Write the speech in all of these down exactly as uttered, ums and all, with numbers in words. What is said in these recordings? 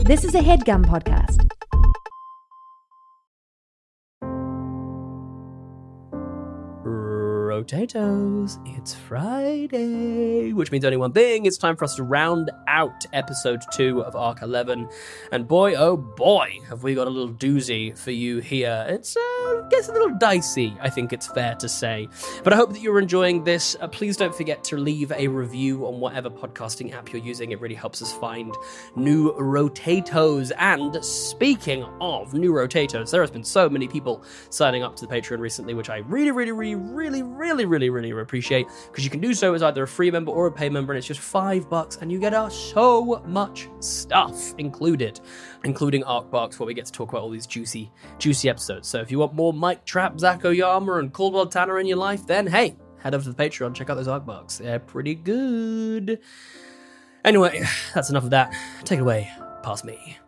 This is a HeadGum podcast. Potatoes, it's Friday, which means only one thing. It's time for us to round out episode two of Arc eleven. And boy, oh boy, have we got a little doozy for you here. It's, uh, gets a little dicey, I think it's fair to say. But I hope that you're enjoying this. Uh, please don't forget to leave a review on whatever podcasting app you're using. It really helps us find new Rotatos. And speaking of new Rotatos, there has been so many people signing up to the Patreon recently, which I really, really, really, really, really really really really appreciate, because you can do so as either a free member or a pay member, and it's just five bucks and you get uh, so much stuff included, including Arc Box, where we get to talk about all these juicy juicy episodes. So if you want more Mike Trapp, Zach Oyama and Caldwell Tanner in your life, then hey, head over to the Patreon, check out those Arc Box. They're pretty good. Anyway, that's enough of that. Take it away, past me.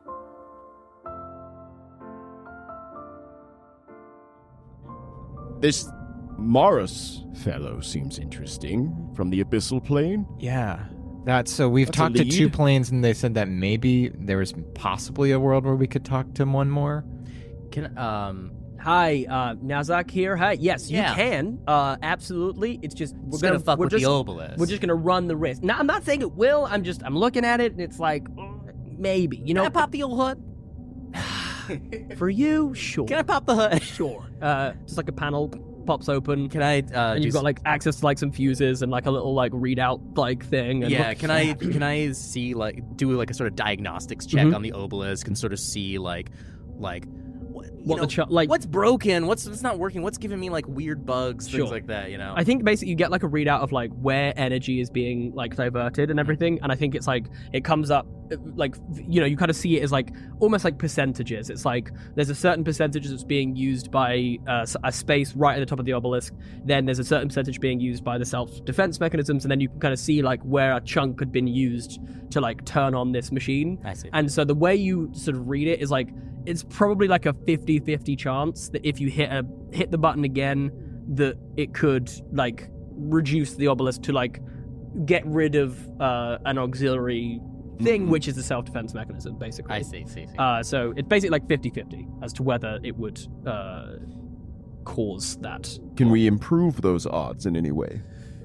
This Morris fellow seems interesting, from the Abyssal Plane. Yeah. That's so we've That's talked to lead. two planes, and they said that maybe there was possibly a world where we could talk to one more. Can um Hi, uh, Nazak here. Hi, yes, you Yeah. can. Uh, absolutely. It's just we're it's gonna, fuck we're with just, the obelisk. We're just gonna run the risk. Now, I'm not saying it will. I'm just I'm looking at it and it's like mm, maybe. You know, Can I pop the old hood? for you, sure, Can I pop the hood? sure. Uh, just like a panel pops open. Can I uh and you've do got like access to like some fuses and like a little like readout like thing. And Yeah, can I can I see like do like a sort of diagnostics check Mhm. on the obelisk and sort of see like like what, you What know, the ch- like- what's broken, what's what's not working, what's giving me like weird bugs, Sure. things like that, you know. I think basically you get like a readout of like where energy is being like diverted and everything, and I think it's like it comes up like, you know, you kind of see it as like almost like percentages. It's like there's a certain percentage that's being used by uh, a space right at the top of the obelisk, then there's a certain percentage being used by the self-defense mechanisms, and then you can kind of see like where a chunk had been used to like turn on this machine. I see. And so the way you sort of read it is like it's probably like a fifty-fifty chance that if you hit a hit the button again, that it could like reduce the obelisk to like get rid of uh, an auxiliary thing, which is the self-defense mechanism, basically. I see, see, see. Uh, so it's basically like fifty-fifty as to whether it would uh, cause that. Can we improve those odds in any way?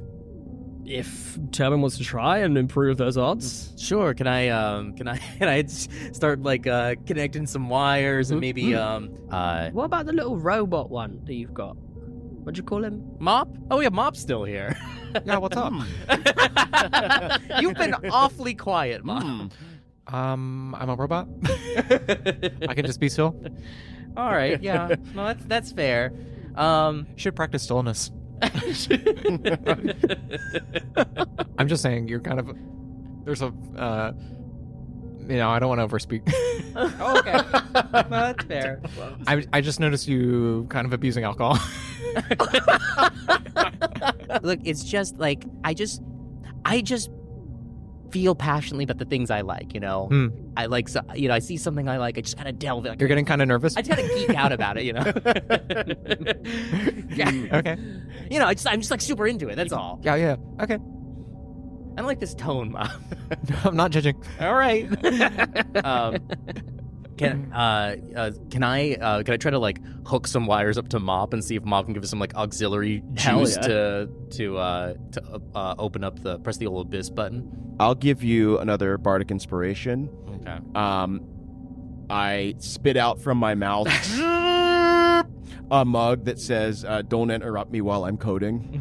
If Turbin wants to try and improve those odds. Sure, can I um can I can I s- start like uh connecting some wires and maybe um uh What about the little robot one that you've got? What'd you call him? Mop? Oh yeah, Mop's still here. Yeah, what's up? You've been awfully quiet, Mop. um, I'm a robot. I can just be still. All right, yeah. No, that's that's fair. Um Should practice stillness. I'm just saying, you're kind of there's a uh, you know, I don't want to overspeak. oh, okay. No, that's fair. I I just noticed you kind of abusing alcohol. Look, it's just like I just I just feel passionately about the things I like, you know. Hmm. I like so, you know, I see something I like, I just kind of delve in. Like, You're getting kind of nervous. I just kind of geek out about it, you know. yeah. Okay. You know, I just I'm just like super into it. That's all. Yeah, yeah. Okay. I don't like this tone, Mom. I'm not judging. All right. um, can uh, uh can I uh can I try to like hook some wires up to Mop and see if Mop can give us some like auxiliary Hell juice yeah. to to uh to uh open up the press the old abyss button? I'll give you another bardic inspiration. Okay. Um, I spit out from my mouth a mug that says, uh, "Don't interrupt me while I'm coding."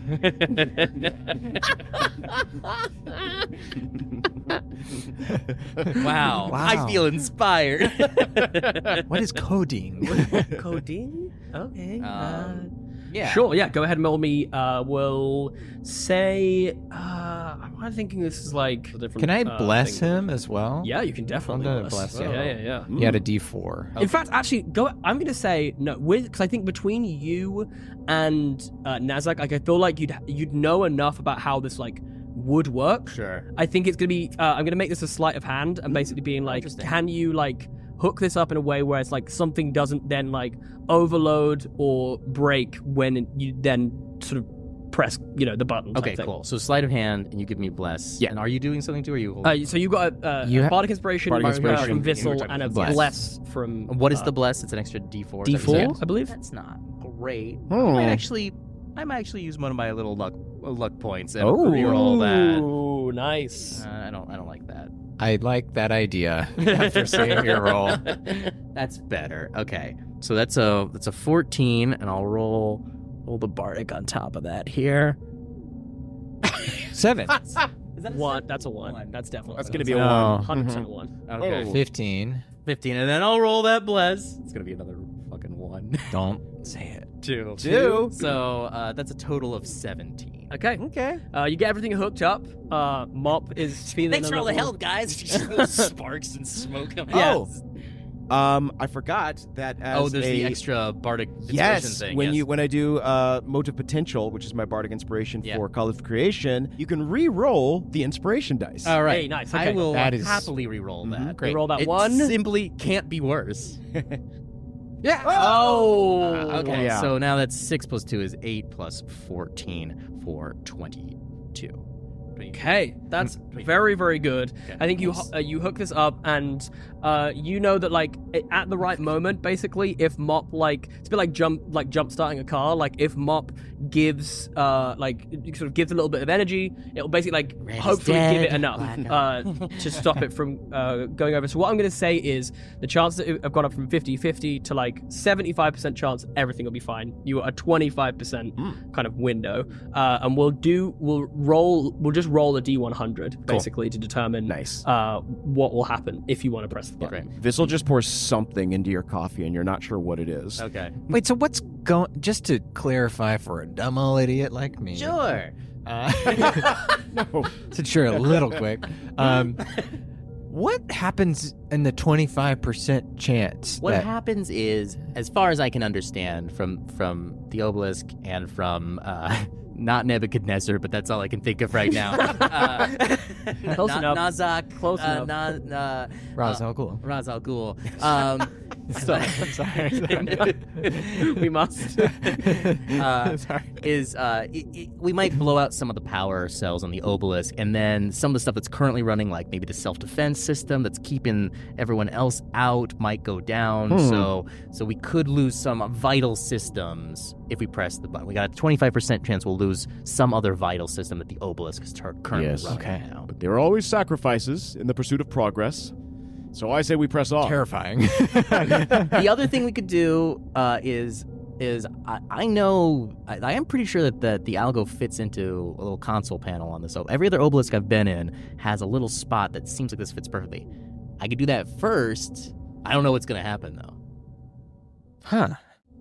Wow. Wow. I feel inspired. What is coding? Codeine? Okay. Um, yeah. Sure, yeah, go ahead and roll me. Uh, we'll say, uh, I'm thinking this is like a different. Can I uh, bless thing. him as well? Yeah, you can definitely I'm gonna bless. bless yeah, him. yeah, yeah. He had a D four. In fact, actually, go. I'm gonna say no, because I think between you and uh, Nazak, like I feel like you'd you'd know enough about how this like would work. Sure. I think it's gonna be. Uh, I'm gonna make this a sleight of hand and basically being like, Interesting. can you like hook this up in a way where it's like something doesn't then like overload or break when you then sort of press, you know, the button. type Okay, thing. cool. So sleight of hand, and you give me bless. Yeah. And are you doing something too? Or are you? Uh, so you got a, uh, You a ha- bardic inspiration, Bardic uh, inspiration. from You were Vissel, talking and a about bless, from. what is uh, the bless? It's an extra D four. is D that what you four, said? I believe. That's not great. I Hmm. might actually, I might actually use one of my little luck luck points and Oh. reroll that. Ooh, nice. Uh, I don't, I don't like that. I like that idea after seeing your roll. That's better. Okay, so that's a that's a fourteen, and I'll roll roll the bardic on top of that here. Seven. Is that a One. seven? That's a one. That's definitely. That's gonna be a No. one. one hundred percent a one. Okay, Oh. Fifteen. fifteen, and then I'll roll that bless. It's gonna be another fucking one. Don't say it. Two. Two. So uh, that's a total of seventeen. Okay. Okay. Uh, you get everything hooked up. Uh, Mop is feeling. Thanks a for all the little- help, guys. Sparks and smoke. Yeah. Oh. Um, I forgot that as Oh, there's a, the extra bardic inspiration Yes, thing. when yes. you when I do uh, motive potential, which is my bardic inspiration Yeah. for Call of Creation, you can re-roll the inspiration dice. All right. Hey, nice, I okay. will That is- happily re-roll Mhm. that. Great. You roll that It one. simply can't be worse. Yeah. Oh. Uh, okay, Yeah. so now that's six plus two is eight plus fourteen for twenty-two. Okay, that's very, very good. Okay. I think you Nice. uh, you hook this up, and uh, you know that like i- at the right moment, basically, if Mop like it's a bit like jump like jump starting a car. Like if Mop gives uh like sort of gives a little bit of energy, it'll basically like Red is hopefully give dead, it enough black uh, to stop it from uh, going over. So what I'm going to say is the chances have gone up from fifty-fifty to like seventy-five percent chance everything will be fine. You are a twenty-five percent kind of window, uh, and we'll do we'll roll we'll just roll a D one hundred basically to determine Nice. uh, what will happen if you want to press the button. Great. This will just pour something into your coffee, and you're not sure what it is. Okay. Wait, so what's going... Just to clarify for a dumb old idiot like me. Sure. Uh, No. since you're a little quick. Um, what happens in the twenty-five percent chance What that... happens is, as far as I can understand from from the obelisk and from uh, not Nebuchadnezzar, but that's all I can think of right now. uh, Close Na- enough. Nazak, Close uh, enough. Na, uh, Ra's uh, al Ghul. Ra's al Ghul. Um, Sorry, sorry. We must. uh, Sorry. is uh, it, it, we might blow out some of the power cells on the obelisk, and then some of the stuff that's currently running, like maybe the self-defense system that's keeping everyone else out, might go down. Hmm. So, so we could lose some vital systems if we press the button. We got a twenty-five percent chance we'll lose some other vital system that the obelisk is tur- currently Yes. running Okay. now. But there are always sacrifices in the pursuit of progress. So I say we press off. Terrifying. The other thing we could do uh, is is I, I know I, I am pretty sure that the, the algo fits into a little console panel on this. So every other obelisk I've been in has a little spot that seems like this fits perfectly. I could do that first. I don't know what's gonna happen though, Huh.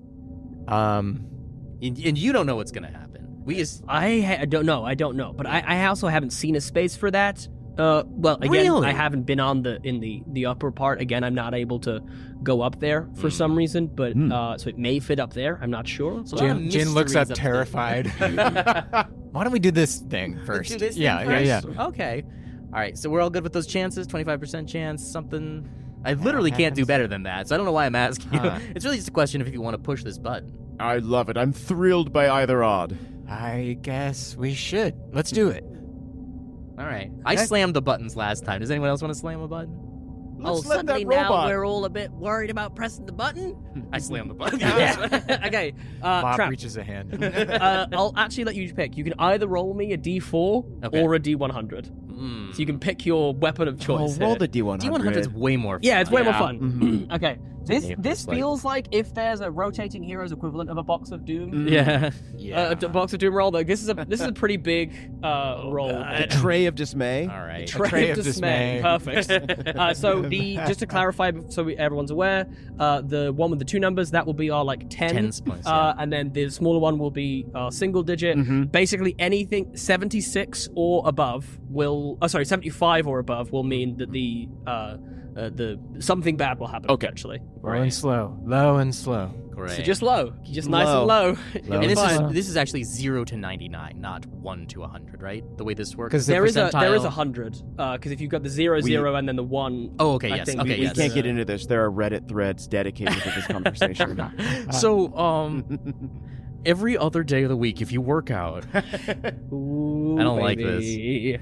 Um... and, and you don't know what's gonna happen. We just I ha- I don't know. I don't know, but I, I also haven't seen a space for that. Uh, well, again, Really? I haven't been on the in the the upper part. Again, I'm not able to go up there for Mm. some reason, but Mm. uh, so it may fit up there. I'm not sure. It's a lot of Jin, Jin looks mysteries up up terrified. Why don't we do this thing first? Let's do this thing yeah, yeah, first. yeah. Okay. All right. So we're all good with those chances. twenty-five percent chance. Something. I literally can't do happens. better than that. So I don't know why I'm asking you. Huh. It's really just a question of if you want to push this button. I love it. I'm thrilled by either odd. I guess we should. Let's do it. All right. I Okay. slammed the buttons last time. Does anyone else want to slam a button? Let's let that robot. all a bit worried about pressing the button. I slammed the button. Yeah. Okay. Uh, Bob Trap. reaches a hand. uh, I'll actually let you pick. You can either roll me a D four Okay. or a D one hundred. Mm. So you can pick your weapon of Oh, choice. roll here. the D one hundred. D one hundred is way more fun. Yeah, it's way more Yeah. fun. Mhm. Okay. This Yeah, this it's like- feels like if there's a rotating heroes equivalent of a box of doom. Yeah. Uh, a box of doom roll. Like this is a this is a pretty big uh, roll. A tray of dismay. All right. Tray, tray of of dismay. dismay. Perfect. uh, so the just to clarify, so we, everyone's aware, uh, the one with the two numbers that will be our like ten, Tens points, uh, and then the smaller one will be our single digit. Mhm. Basically, anything seventy-six or above will, oh sorry, seventy-five or above will mean that the uh, uh, the something bad will happen. Okay. Eventually. Low and slow. Low and slow. Great. So just low, just nice Low. and low. Low. and this Fine. is this is actually zero to ninety nine, not one to a hundred, right? The way this works. 'Cause the There is a there is percentile- a hundred because if you've got the zero We- zero and then the one. Oh, okay, I yes, think okay, we we yes. can't get into this. There are Reddit threads dedicated to this conversation. So, um, every other day of the week if you work out. Ooh, I don't like baby.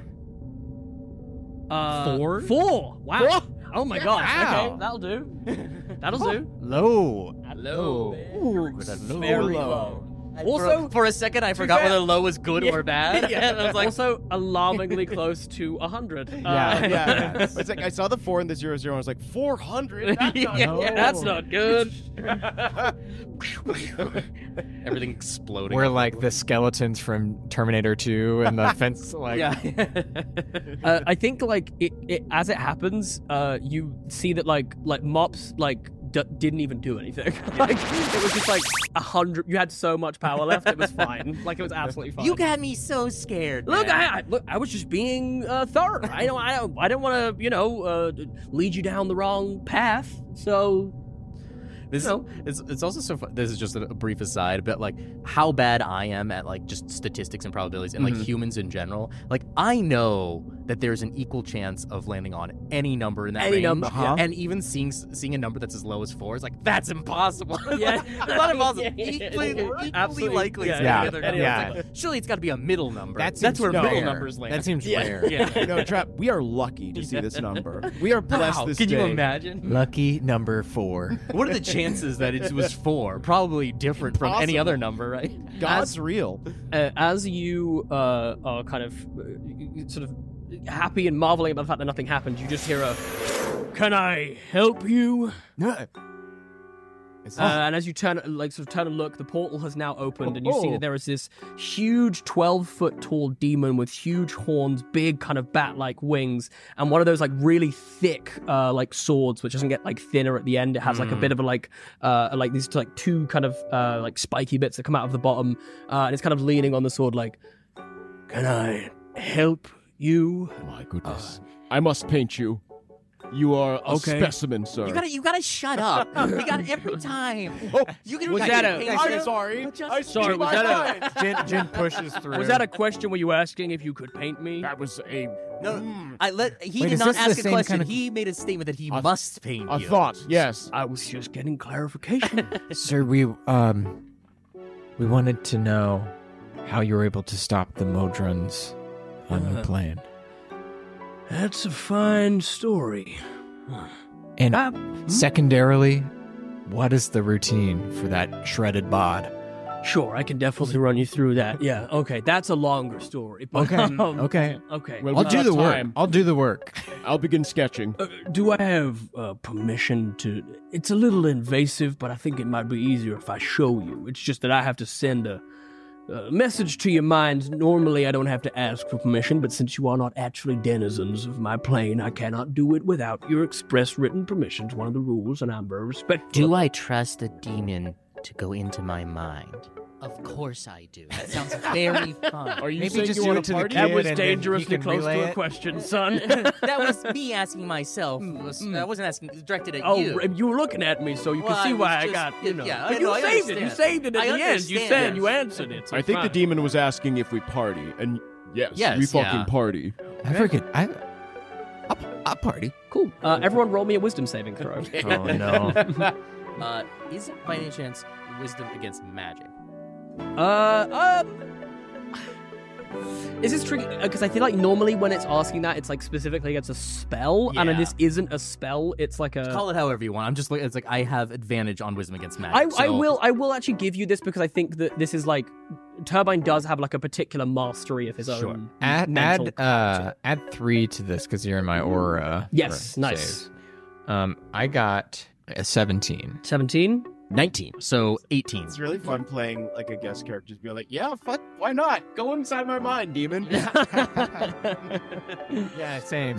Uh, Four? Four. Wow. Four? Oh my gosh. Wow. Okay, that'll do. That'll do. Low. Low. Ooh, Very low. low. Also, Also, for a second, I forgot fair- whether low was good or bad. yeah, And I was like, also alarmingly close to a hundred. Yeah, Uh, yeah. It's like I saw the four and the zero zero. And I was like, four hundred. That's not yeah, good. that's not good. everything exploding. We're like the skeletons from Terminator two and the fence. Like, Yeah. uh, I think like it, it as it happens, uh, you see that like like Mops like d- didn't even do anything. Like it was just like a hundred. You had so much power left. It was fine. Like it was absolutely fine. You got me so scared. Look, man. I, I look. I was just being uh, thorough. I don't. I don't. I don't want to, you know, uh, lead you down the wrong path. So, This you know. it's, it's also so fun. This is just a, a brief aside, but like how bad I am at like just statistics and probabilities and like Mhm. humans in general. Like I know that there's an equal chance of landing on any number in that Any range, number, Uh-huh. and even seeing seeing a number that's as low as four is like that's impossible. Yeah. it's not impossible. Yeah, yeah, Equally, yeah. equally Absolutely. likely. Yeah, it's yeah, any other number. yeah. It's like, surely it's got to be a middle number. That that's seems where rare. middle numbers land. That seems Yeah. rare. yeah. No, Trap, we are lucky to see this number. We are blessed Wow, this can day. you imagine? Lucky number four. What are the chances that it was four? Probably different from any Impossible. other number, right? God's real. uh, as you uh, are kind of uh, sort of happy and marveling about the fact that nothing happened, you just hear a, "Can I help you?" It's Uh, and as you turn, like, sort of turn and look, the portal has now opened, and you see Oh. that there is this huge, twelve-foot-tall demon with huge horns, big kind of bat-like wings, and one of those like really thick, uh, like swords, which doesn't get like thinner at the end. It has like a bit of a like, uh, like these like two kind of uh, like spiky bits that come out of the bottom, uh, and it's kind of leaning on the sword, like, "Can I help you?" my goodness. I must paint you. You are a Okay. specimen, sir. You gotta, you gotta shut up. You got every time. Oh, You can. Was I that can a- paint I'm you. sorry. But just- I Sorry, speak was my that mind. Jin, Jin pushes through. Was that a question? Were you asking if you could paint me? That was a No, mm, I let. He Wait, did is not this the ask a same question. kind of- He made a statement that he A- must paint a you. thought. Yes. I was just getting clarification. Sir, we um, we wanted to know how you were able to stop the Modrons on Uh, the plane. That's a fine story. And Ah, secondarily, what is the routine for that shredded bod? Sure, I can definitely run you through that. Yeah, okay, that's a longer story. But, Okay, um, okay. okay. Well, I'll we're do out the of work. time. I'll do the work. I'll begin sketching. Uh, do I have uh, permission to? It's a little invasive, but I think it might be easier if I show you. It's just that I have to send a, a message to your mind. Normally, I don't have to ask for permission, but since you are not actually denizens of my plane, I cannot do it without your express written permission. It's one of the rules, and I'm very respectful. Do I trust a demon to go into my mind? Of course I do. That sounds very fun. Are you Maybe saying just you do want it to to the party? That kid was and then he dangerously can close relay to a it. question, son. That was me asking myself. I wasn't asking directed at Oh, you. r- you were looking at me, so you Well, can see I why was I just- got, you know. yeah, But I you know, I saved it. You understand. saved it at I the end. You understand. said you answered it. So I it's think the fine. demon was asking if we party, and yes, Yes, we fucking yeah. party. I forget. I, I'll, I'll party. Cool. Uh, everyone, roll me a wisdom saving throw. Oh no. Uh, is it by any chance wisdom against magic? Uh, um. Is this tricky? Because I feel like normally when it's asking that, it's like specifically against a spell, and Yeah. this isn't a spell. It's like a. Call it however you want. I'm just like it's like I have advantage on wisdom against magic. I, I so- will I will actually give you this because I think that this is like Turbine does have like a particular mastery of his Sure. own Add mental add uh culture. add three to this because you're in my aura. Yes, for nice. saves. Um, I got a seventeen. Seventeen. nineteen, so eighteen. It's really fun playing like a guest character. Just be like, yeah, fuck, why not? Go inside my mind, demon. Yeah, same.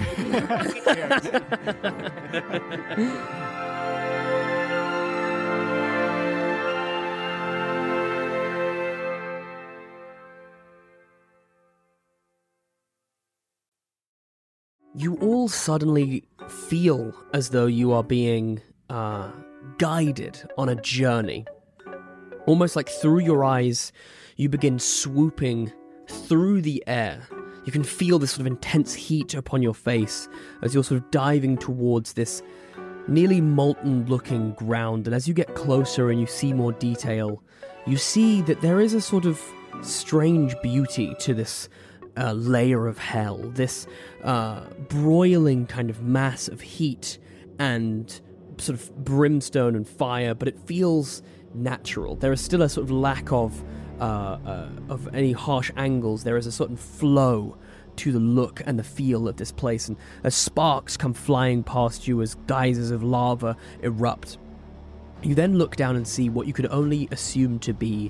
You all suddenly feel as though you are being uh, guided on a journey. Almost like through your eyes, you begin swooping through the air. You can feel this sort of intense heat upon your face as you're sort of diving towards this nearly molten looking ground. And as you get closer and you see more detail, you see that there is a sort of strange beauty to this uh, layer of hell, this uh, broiling kind of mass of heat and sort of brimstone and fire, but it feels natural. There is still a sort of lack of uh, uh, of any harsh angles. There is a certain flow to the look and the feel of this place, and as sparks come flying past you, as geysers of lava erupt, you then look down and see what you could only assume to be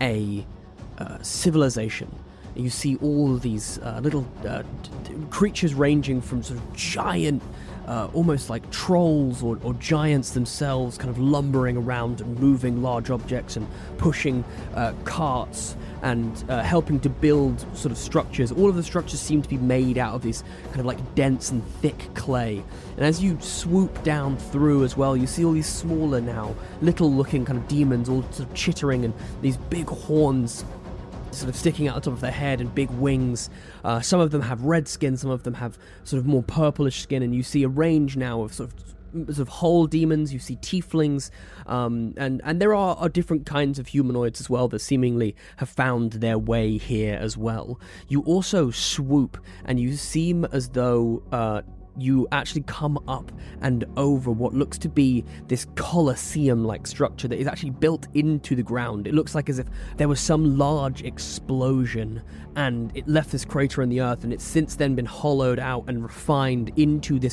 a uh, civilization. You see all of these uh, little uh, d- d- creatures ranging from sort of giant, uh, almost like trolls or, or giants themselves, kind of lumbering around and moving large objects and pushing uh, carts and uh, helping to build sort of structures. All of the structures seem to be made out of this kind of like dense and thick clay. And as you swoop down through as well, you see all these smaller now, little looking kind of demons all sort of chittering, and these big horns sort of sticking out the top of their head and big wings. Uh, some of them have red skin, some of them have sort of more purplish skin, and you see a range now of sort of sort of whole demons. You see tieflings, um, and and there are, are different kinds of humanoids as well that seemingly have found their way here as well. You also swoop, and you seem as though uh, you actually come up and over what looks to be this Colosseum-like structure that is actually built into the ground. It looks like as if there was some large explosion and it left this crater in the earth, and it's since then been hollowed out and refined into this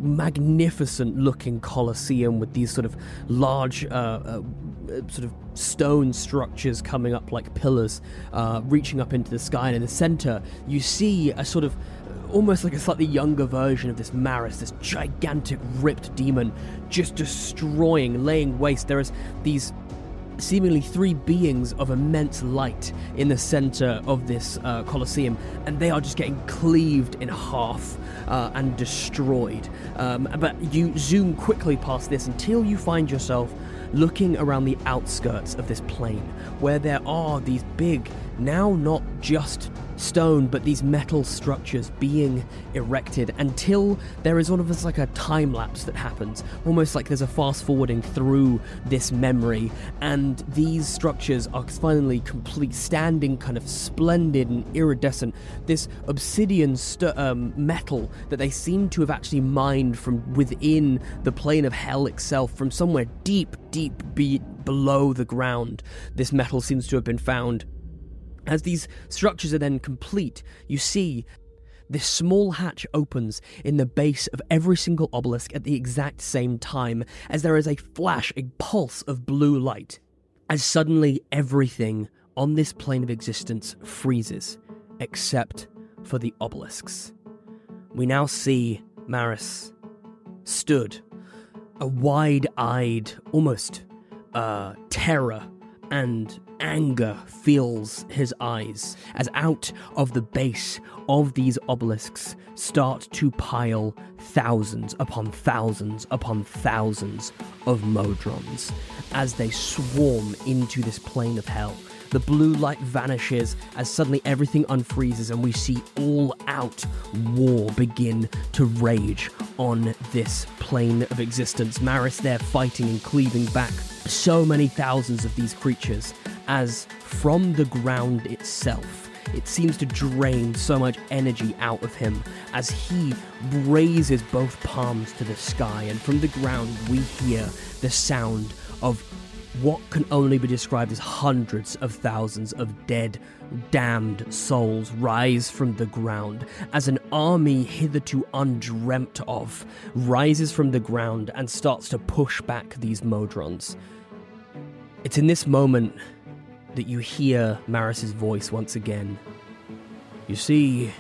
magnificent-looking Colosseum with these sort of large uh, uh, sort of stone structures coming up like pillars, uh, reaching up into the sky. And in the center, you see a sort of almost like a slightly younger version of this Maris, this gigantic ripped demon, just destroying, laying waste. There is these seemingly three beings of immense light in the center of this uh, Colosseum, and they are just getting cleaved in half uh, and destroyed. Um, but you zoom quickly past this until you find yourself looking around the outskirts of this plain, where there are these big, now not just stone, but these metal structures being erected, until there is almost like a time lapse that happens, almost like there's a fast forwarding through this memory, and these structures are finally complete, standing kind of splendid and iridescent, this obsidian st- um, metal that they seem to have actually mined from within the plane of hell itself, from somewhere deep, deep be- below the ground. This metal seems to have been found. As these structures are then complete, you see this small hatch opens in the base of every single obelisk at the exact same time, as there is a flash, a pulse of blue light, as suddenly everything on this plane of existence freezes, except for the obelisks. We now see Maris stood, a wide-eyed, almost uh, terror and anger fills his eyes as out of the base of these obelisks start to pile thousands upon thousands upon thousands of Modrons as they swarm into this plane of hell. The blue light vanishes as suddenly everything unfreezes, and we see all-out war begin to rage on this plane of existence. Maris there fighting and cleaving back so many thousands of these creatures, as from the ground itself, it seems to drain so much energy out of him as he raises both palms to the sky, and from the ground we hear the sound of what can only be described as hundreds of thousands of dead, damned souls rise from the ground as an army hitherto undreamt of rises from the ground and starts to push back these Modrons. It's in this moment that you hear Maris's voice once again. You see,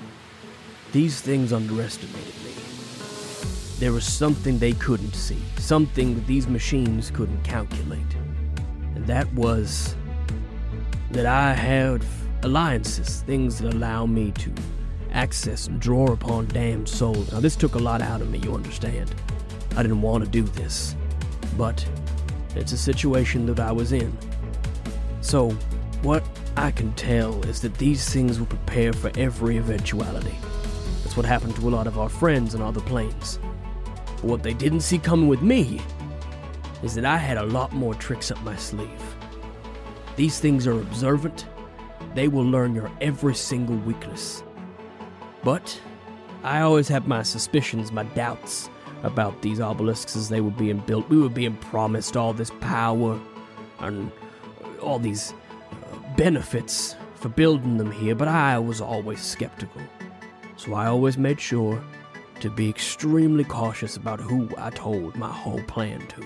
these things underestimated me. There was something they couldn't see, something that these machines couldn't calculate. And that was that I had alliances, things that allow me to access and draw upon damned souls. Now, this took a lot out of me, you understand. I didn't want to do this, but it's a situation that I was in. So, what I can tell is that these things will prepare for every eventuality. That's what happened to a lot of our friends on other planes. But what they didn't see coming with me is that I had a lot more tricks up my sleeve. These things are observant. They will learn your every single weakness. But I always had my suspicions, my doubts about these obelisks as they were being built. We were being promised all this power and all these uh, benefits for building them here, but I was always skeptical. So I always made sure to be extremely cautious about who I told my whole plan to.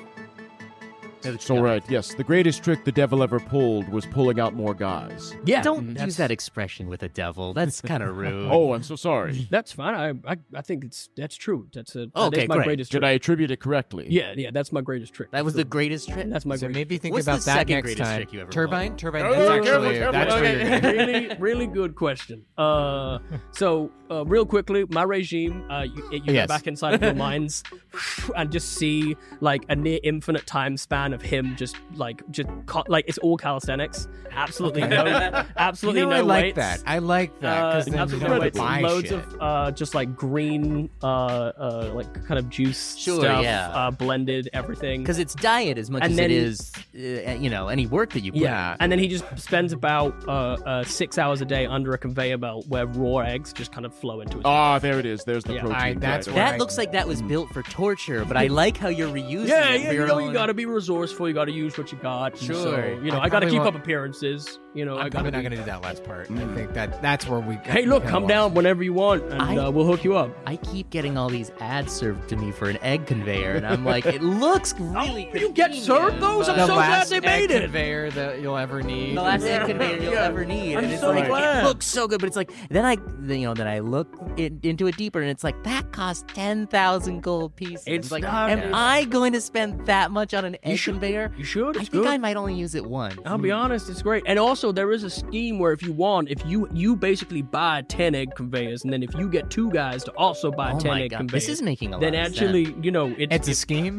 It's all right. Yes, the greatest trick the devil ever pulled was pulling out more guys. Yeah, Don't that's- use that expression with a devil. That's kind of rude. Oh, I'm so sorry. That's fine. I, I I think it's that's true. That's a that Okay, is my great. greatest Did trick. I attribute it correctly? Yeah, yeah, that's my greatest trick. That was the greatest trick. That's my So greatest. maybe think What's about the that second next greatest time. trick you ever Turbine? Turbine, Oh, that's careful, actually, careful. that's where Okay, you're gonna- really, really good question. Uh, so uh, real quickly, my regime, uh, you, you Yes. go back inside of your minds and just see like a near infinite time span of him just like just co- like it's all calisthenics. Absolutely no, absolutely You know, no I like weights. that. I like that because Uh, then you absolutely don't no have to weights. buy Loads shit. of uh, just like green, uh, uh, like kind of juice Sure, stuff, yeah. uh, blended everything. Because it's diet as much And as then- it is, uh, you know, any work that you put Yeah, in. and then he just spends about uh, uh, six hours a day under a conveyor belt where raw eggs just kind of flow into his. Ah, there it is. There's the Yeah. protein. I- that's right, where okay. That I- looks like that was built for torture, but I like how you're reusing yeah, it. yeah, for you your know, you own- gotta be resourceful. You gotta use what you got. and Sure. So, you know, I I, gotta probably keep won't- up appearances. You know, I'm I gotta. probably not be- going to do that last part. I think that that's where we. Hey, look, kinda come lost. down whenever you want, and I- uh, we'll hook you up. I keep getting all these ads served to me for an egg conveyor, and I'm like, it looks really Oh, you get convenient, served those? I'm but- The so glad last they egg made it. conveyor that you'll ever need. the last egg conveyor you'll Yeah. ever need. I'm and it's so like, glad. it looks so good, but it's like, then I, then, you know, then I look it, into it deeper, and it's like, that costs ten thousand gold pieces. It's like, not- am I going to spend that much on an egg should- conveyor? You should. I It's think good. I might only use it once. I'll be honest, it's great. And also, there is a scheme where if you want, if you you basically buy ten egg conveyors, and then if you get two guys to also buy Oh ten my egg god, conveyors, this is making a then lot of actually, you know, it's, It's a scheme.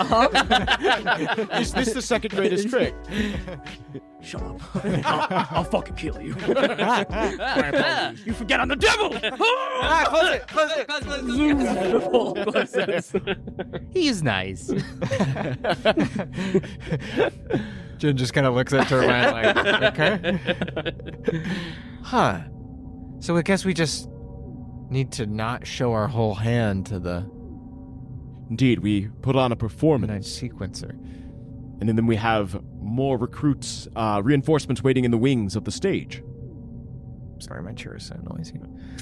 Is this the second greatest trick? shut up. I'll, I'll fucking kill you. You forget I'm the devil. close it, close it, close it, close it. He's nice. Jin just kind of looks at Turbine like, okay. Huh. So I guess we just need to not show our whole hand to the Indeed, we put on a midnight performance, sequencer. and then we have more recruits, uh, reinforcements waiting in the wings of the stage. Sorry, my chair is so noisy.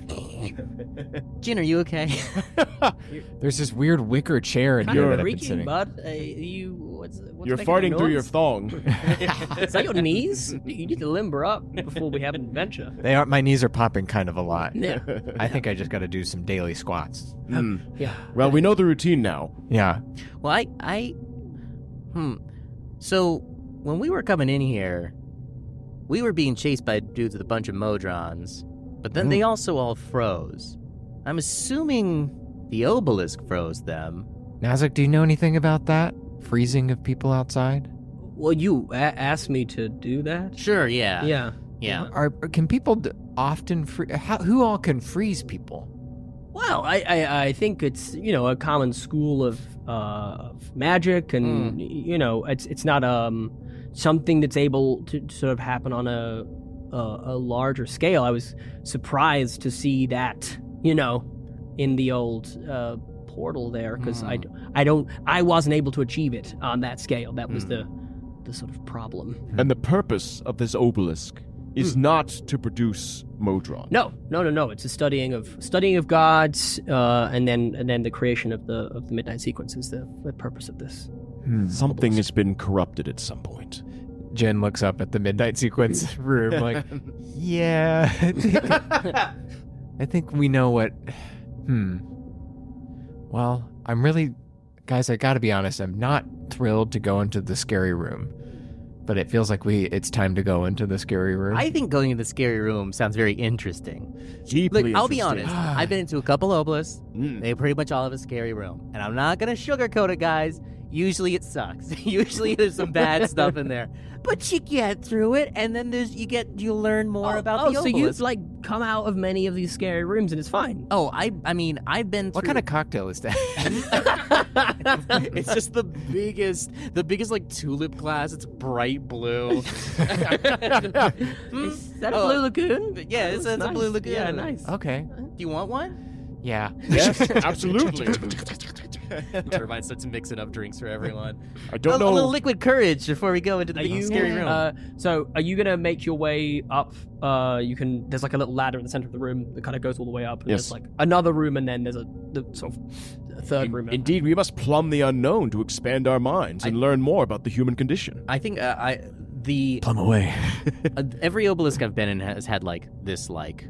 Jin, are you okay? There's this weird wicker chair in Kind here of that I've been creaky, sitting. bud. Uh, you, what's, what's You're making farting that through your noise? thong. Is that your knees? You need to limber up before we have an adventure. They are, my knees are popping kind of a lot. Yeah. I think I just got to do some daily squats. Hmm. Yeah. Well, we know the routine now. Yeah. Well, I, I, hmm. So when we were coming in here, we were being chased by dudes with a bunch of Modrons, but then they also all froze. I'm assuming the obelisk froze them. Nazak, do you know anything about that? Freezing of people outside? Well, you a- asked me to do that. Sure, yeah, Yeah. yeah. Are can people d- often free? How, who all can freeze people? Well, I, I, I think it's you know a common school of uh, of magic, and you know it's it's not um something that's able to sort of happen on a a, a larger scale. I was surprised to see that you know in the old uh, portal there because I, I don't I wasn't able to achieve it on that scale. That was the the sort of problem. And the purpose of this obelisk is not to produce Modron. No, no, no, no. It's a studying of studying of gods, uh, and then and then the creation of the of the midnight sequence is the, the purpose of this. Something has been corrupted at some point. Jen looks up at the midnight sequence room like, yeah, I think, I think we know what. Hmm. Well, I'm really, guys. I got to be honest. I'm not thrilled to go into the scary room, but it feels like we. It's time to go into the scary room. I think going in the scary room sounds very interesting. Deeply Look, I'll be interesting. honest. I've been into a couple obelisks. Mm. They pretty much all have a scary room. And I'm not going to sugarcoat it, guys. Usually it sucks. Usually there's some bad stuff in there, but you get through it, and then there's you get you learn more oh, about oh, the so obelisk. you've like come out of many of these scary rooms and it's fine. Oh, I I mean I've been. What through... kind of cocktail is that? It's just the biggest, the biggest like tulip glass. It's bright blue. Is that a Oh, Blue Lagoon? Yeah, it's, That's it's a nice. Blue Lagoon. Yeah, nice. Okay. Do you want one? Yeah. Yes, absolutely. Turbine starts mixing up drinks for everyone. I don't a, know. a little liquid courage before we go into the Are big you scary room. Uh, so are you gonna make your way up? Uh, you can. There's like a little ladder in the center of the room that kind of goes all the way up. And Yes. There's like another room, and then there's a the sort of a third In- room. indeed, we must plumb the unknown to expand our minds and learn more about the human condition. I think uh, I the Plumb away. uh, every obelisk I've been in has had like this like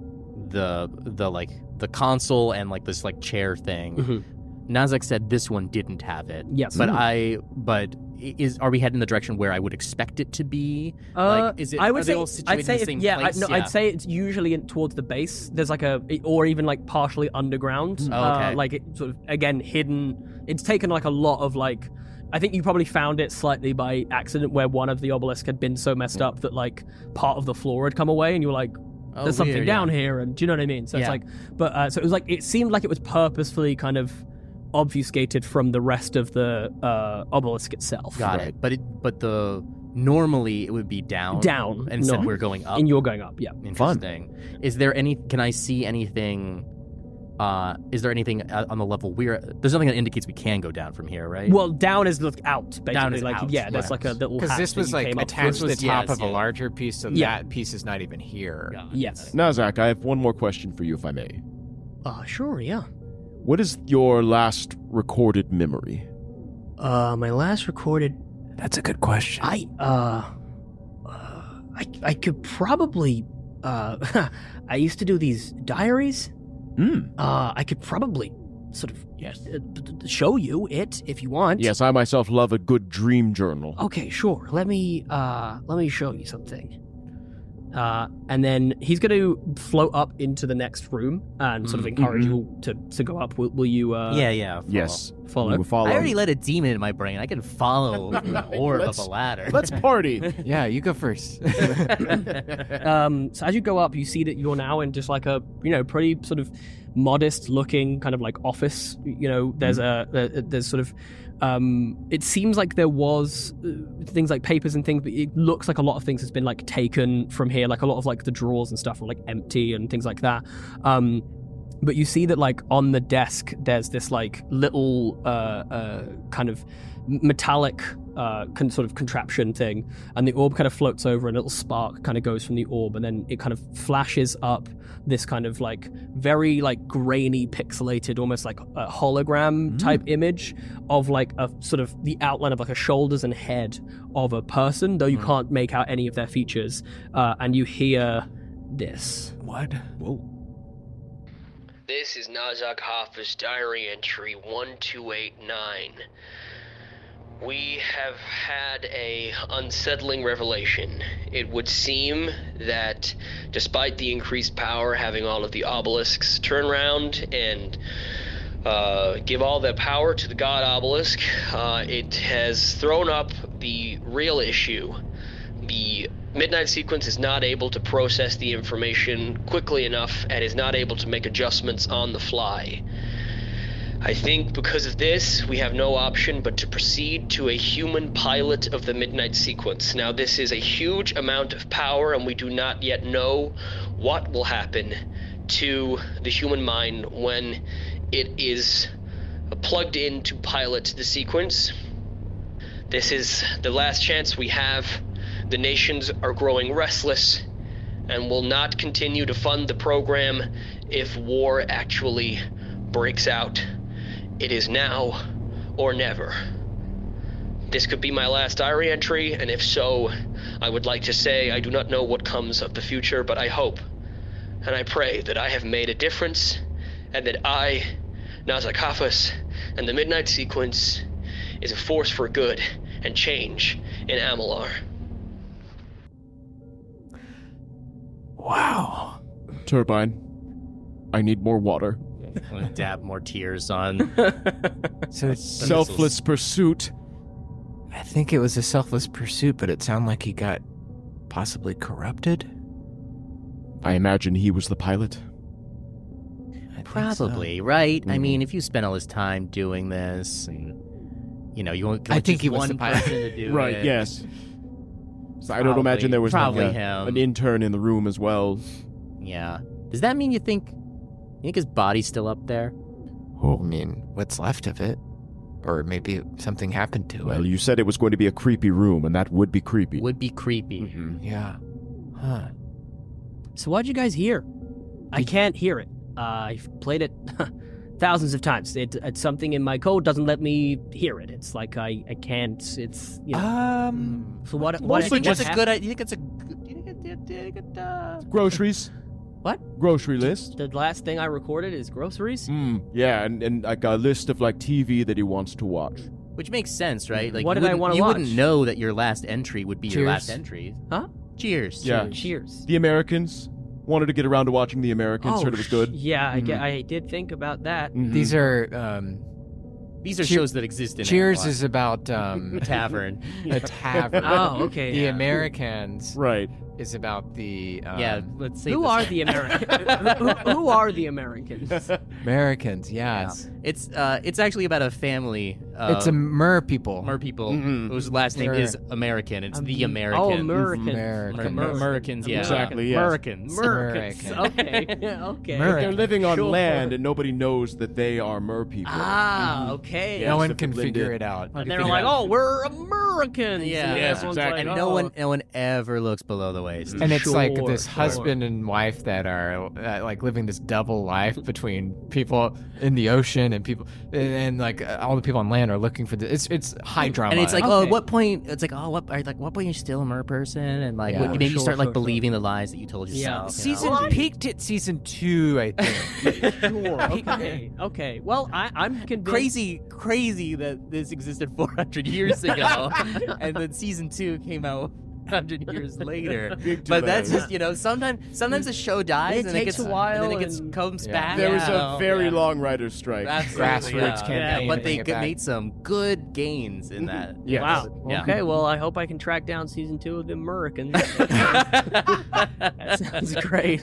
the the like the console and like this like chair thing. Mhm. Nazak said this one didn't have it. Yes. But Mhm. I but is are we heading in the direction where I would expect it to be? Uh, like is it I would are say, they all situated I'd say in the it's, same yeah, place? I, no, yeah. I'd say it's usually in, towards the base. There's like a, or even like partially underground. Oh, okay. Uh, like it sort of again hidden. It's taken like a lot of like. I think you probably found it slightly by accident, where one of the obelisks had been so messed up that like part of the floor had come away, and you were like, Oh, "There's something weird, down yeah. here," and do you know what I mean? So it's Yeah. like, but uh, so it was like it seemed like it was purposefully kind of obfuscated from the rest of the uh, obelisk itself. Got it. But it but the normally it would be down. Down, And instead no. we're going up. And you're going up, yeah. Interesting. Is there any? Can I see anything? Uh, is there anything uh, on the level we're? There's nothing that indicates we can go down from here, right? Well, down is look out, basically. Down is like out, yeah, there's right. like a little Because hatch this that was you like came up attached to through. the top yes, of a yeah. larger piece, so Yeah. that piece is not even here. Got it. Yes. Nazak, I have one more question for you, if I may. Uh, sure, yeah. What is your last recorded memory? Uh, my last recorded, That's a good question. I uh, uh I I could probably uh, I used to do these diaries. Hmm. Uh, I could probably sort of yes uh, d- d- show you it if you want. Yes, I myself love a good dream journal. Okay, sure. Let me uh let me show you something. Uh, and then he's going to float up into the next room and sort of encourage Mhm. you to, to go up. Will, will you uh, yeah, yeah. follow. Yes. follow? We will follow. I already let a demon in my brain. I can follow the orb Let's- up a ladder. Let's party. Yeah, you go first. Um, so as you go up, you see that you're now in just like a, you know, pretty sort of modest looking kind of like office. You know, there's a, there- there's sort of, um, it seems like there was uh, things like papers and things, but it looks like a lot of things has been like taken from here. Like a lot of like the drawers and stuff are like empty and things like that. Um, but you see that like on the desk, there's this like little uh, uh, kind of metallic uh, con- sort of contraption thing, and the orb kind of floats over, and a little spark kind of goes from the orb, and then it kind of flashes up this kind of like very like grainy, pixelated, almost like a hologram type image of like a sort of the outline of like a shoulders and head of a person, though you can't make out any of their features, uh, and you hear this. What? Whoa. This is Nazak Hoffa's diary entry one two eight nine. We have had a unsettling revelation. It would seem that despite the increased power having all of the obelisks turn around and uh, give all their power to the god obelisk, uh, it has thrown up the real issue. The Midnight Sequence is not able to process the information quickly enough and is not able to make adjustments on the fly. I think because of this, we have no option but to proceed to a human pilot of the Midnight Sequence. Now, this is a huge amount of power, and we do not yet know what will happen to the human mind when it is plugged in to pilot the sequence. This is the last chance we have. The nations are growing restless and will not continue to fund the program if war actually breaks out. It is now or never. This could be my last diary entry, and if so, I would like to say I do not know what comes of the future, but I hope and I pray that I have made a difference, and that I, Nazak Hoffa, and the Midnight Sequence is a force for good and change in Amalar. Wow. Turbine, I need more water. I'm gonna dab more tears on. So it's Selfless pursuit. I think it was a selfless pursuit, but it sounded like he got possibly corrupted. I imagine he was the pilot. I think Probably, so. right? I Mhm. mean, if you spent all this time doing this, and you know, you want I think he was one the pilot. person to do Right, it. yes. So I don't Probably- imagine there was like probably a- him. an intern in the room as well. Yeah. Does that mean you think, you think his body's still up there? Well, I mean, what's left of it? Or maybe something happened to Well, it. you said it was going to be a creepy room, and that would be creepy. Would be creepy. Mhm. Yeah. Huh. So what'd you guys hear? I can't hear it. Uh, I've played it thousands of times. It, it's something in my code doesn't let me hear it. It's like I, I can't. It's you know. Um. so what? What? Do I you think think that's a hap- good idea? Do you think it's a good, do you think it, do you think it, uh... Groceries. What? Grocery list. The last thing I recorded is groceries. Mm, yeah, and, and like a list of like T V that he wants to watch. Which makes sense, right? Like, What you did I wouldn't- wanna You watch? wouldn't know that your last entry would be your Cheers. last entry. Huh? Cheers. Yeah. Cheers. The Americans. Wanted to get around to watching The Americans. Oh, Heard it was good. sh- Yeah, I, Mhm. get, I did think about that. Mhm. These are um. These are Cheer- shows that exist in Cheers Analog. is about um a tavern. a tavern. Oh, okay. The yeah. Americans right. is about the um, yeah, let's say Who this. are the Americans? who, who are the Americans? Americans. Yes. It's uh, it's actually about a family. Uh, It's a mer people. Mer people Mhm. whose last name They're- is American. It's the Um, American. Oh, American. American. Mer- Americans, yeah. Exactly, yes. Americans. Americans. American. Okay. okay. Mer- They're living on Sure. land, and nobody knows that they are mer people. Ah, okay. Yeah. No one Stuff can that Lynn figure did. it out. And You they're figure like, it out. oh, we're Americans. Yeah. And Yes, everyone's exactly. And like, no oh. one, no one ever looks below the waist. And it's like Sure, this sure. husband and wife that are uh, like living this double life between people in the ocean and people, and, and like uh, all the people on land are looking for the. It's it's high drama. And it's like, oh, Okay. at what point? It's like, oh, what? Are, like, what point you're still a mer person? And like, Yeah. what, maybe you Sure, start like sure, believing the lies that you told Yeah. yourself. you know? season peaked at season two, I think. Sure. Okay. Okay. Well, I, I'm convinced. Crazy, crazy that this existed four hundred years ago, and then season two came out one hundred years later. Big But that's delay. just, you know, sometimes sometimes a show dies It and takes it gets a while and then it gets and- comes Yeah. back. There was Yeah. a very Yeah. long writer's strike. Absolutely, Grassroots yeah. campaign Yeah, but to they bring it good- back. made some good gains in that. Yes. Wow. Yeah. Okay. Well, I hope I can track down season two of the Americans. That sounds great.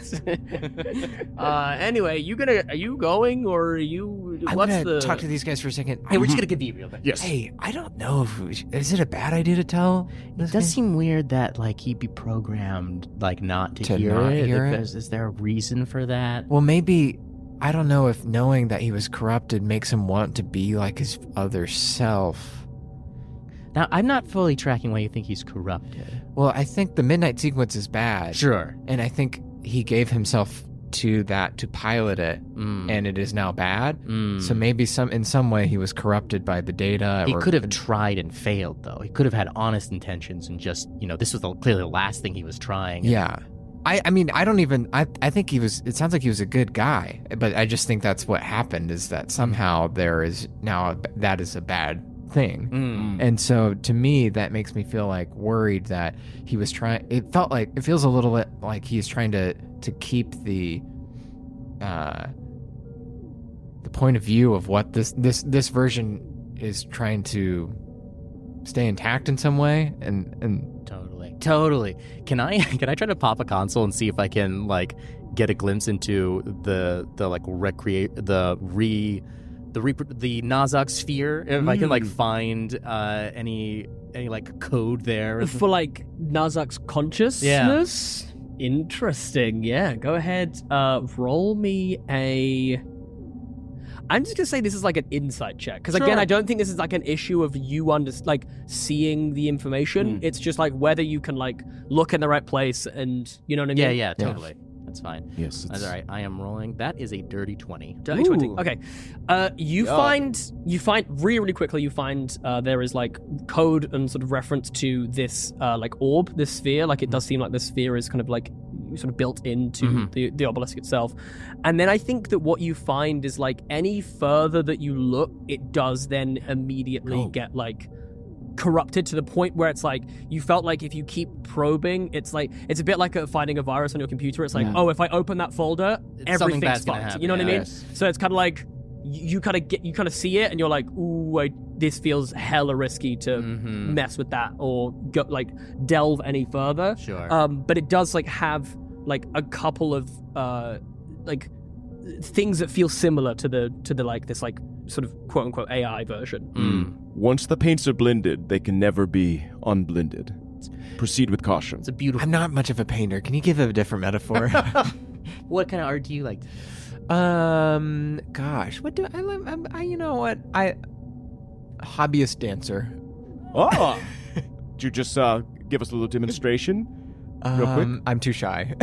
uh, anyway, you gonna are you going or are you? I'm what's gonna the? talk to these guys for a second. Hey, we're just gonna be real quick. Yes. Hey, I don't know if we should, is it a bad idea to tell? It does seem weird that like he'd be programmed like not to, To hear not it. hear Like, it? Is, is there a reason for that? Well, maybe I don't know if knowing that he was corrupted makes him want to be like his other self. Now I'm not fully tracking why you think he's corrupted. Well, I think the midnight sequence is bad, Sure. and I think he gave himself to that to pilot it, Mm. and it is now bad. Mm. So maybe some in some way he was corrupted by the data. He or, could have tried and failed, though. He could have had honest intentions and just, you know, this was the, clearly the last thing he was trying. Yeah. I, I mean, I don't even, I, I think he was, it sounds like he was a good guy, but I just think that's what happened is that somehow there is now, a, that is a bad thing. Mm. And so to me, that makes me feel like worried that he was trying, it felt like, it feels a little bit like he's trying to, to keep the, uh, the point of view of what this, this, this version is trying to stay intact in some way. And, and, Totally. Totally. Can I can I try to pop a console and see if I can like get a glimpse into the the like recreate the re the re the Nazak sphere if I can like find uh any any like code there for like Nazak's consciousness. Interesting. Yeah. Go ahead. Uh, roll me a. I'm just gonna say this is like an insight check because again, Sure. I don't think this is like an issue of you under like seeing the information. Mm. It's just like whether you can like look in the right place and you know what I mean. Yeah, yeah, totally. That's fine. Yes. That's all right. I am rolling. That is a dirty twenty. Dirty twenty. Ooh. Okay. Uh, you Yeah. find you find really really quickly. You find uh, there is like code and sort of reference to this uh, like orb, this sphere. Like it does seem like the sphere is kind of like sort of built into Mhm. the the obelisk itself. And then I think that what you find is like any further that you look, it does then immediately Oh. get like corrupted to the point where it's like you felt like if you keep probing, it's like it's a bit like a, finding a virus on your computer. It's like, Yeah. oh, if I open that folder, It's something everything's bad's gonna fucked. happen, You know what I mean? yes. So it's kind of like you, you kind of get you kind of see it, and you're like, ooh, I, this feels hella risky to Mhm. mess with that or go like delve any further. Sure. Um, but it does like have like a couple of uh like things that feel similar to the to the like this like sort of quote unquote A I version. Mm. Once the paints are blended, they can never be unblended. Proceed with caution. It's a beautiful. I'm not much of a painter. Can you give a different metaphor? What kind of art do you like? um, gosh, what do I love? I'm, I, you know what? I hobbyist dancer. Oh! Did you just uh, give us a little demonstration? Real quick? Um, I'm too shy.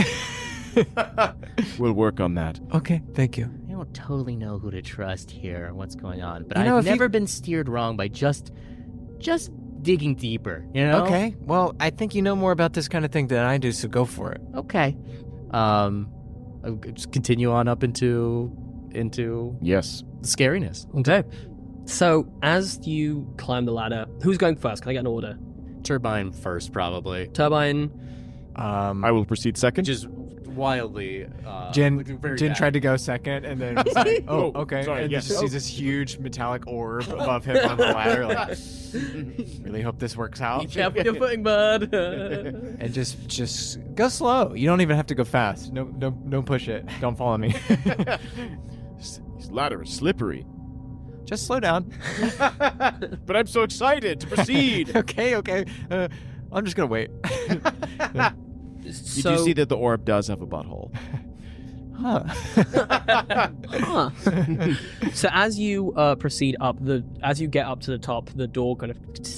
We'll work on that. Okay, thank you. I don't totally know who to trust here and what's going on, but You know, I've if you- never been steered wrong by just just digging deeper, you know? Okay, well, I think you know more about this kind of thing than I do, so go for it. Okay. Um I'll just continue on up into into Yes. the scariness. Okay. So as you climb the ladder, who's going first? Can I get an order? Turbine first, probably. Turbine. Um, I will proceed second. Which is wildly uh Jen, very Jen bad. tried to go second, and then was like, oh, Oh, okay. sorry, and yes. just sees this huge metallic orb above him on the ladder. Like, really hope this works out. Be careful with your footing, bud. And just, just go slow. You don't even have to go fast. No, no, don't push it. Don't follow me. This ladder is slippery. Just slow down. But I'm so excited to proceed. okay, okay. Uh, I'm just gonna wait. You so, do see that the orb does have a butthole. Huh. Huh. So as you uh, proceed up the, as you get up to the top, the door kind of,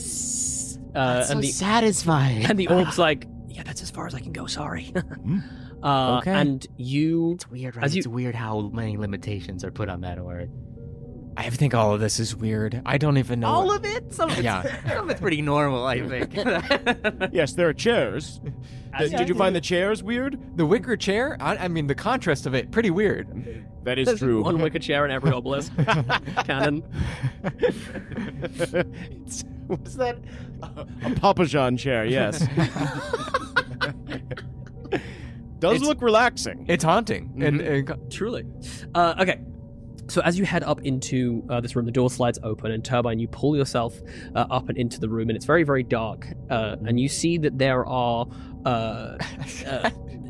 uh, That's so and the satisfying. and the orb's like, yeah, that's as far as I can go. Sorry. uh, Okay. And you, It's weird, right? As you- It's weird how many limitations are put on that word. I think all of this is weird. I don't even know. All what- of it? Some of it's, Yeah. some of it's pretty normal, I think. Yes, there are chairs. as Did, did you find the chairs weird? the wicker chair. I, I mean, the contrast of it, pretty weird. That is There's true. one wicker chair in every obelisk. Canon. It's- What's that? A Papajan chair, yes. Does It's- look relaxing. It's haunting. And, and Truly. Uh, okay. So as you head up into uh, this room, the door slides open, and Turbine, you pull yourself uh, up and into the room, and it's very, very dark. Uh, and you see that there are. Uh, uh,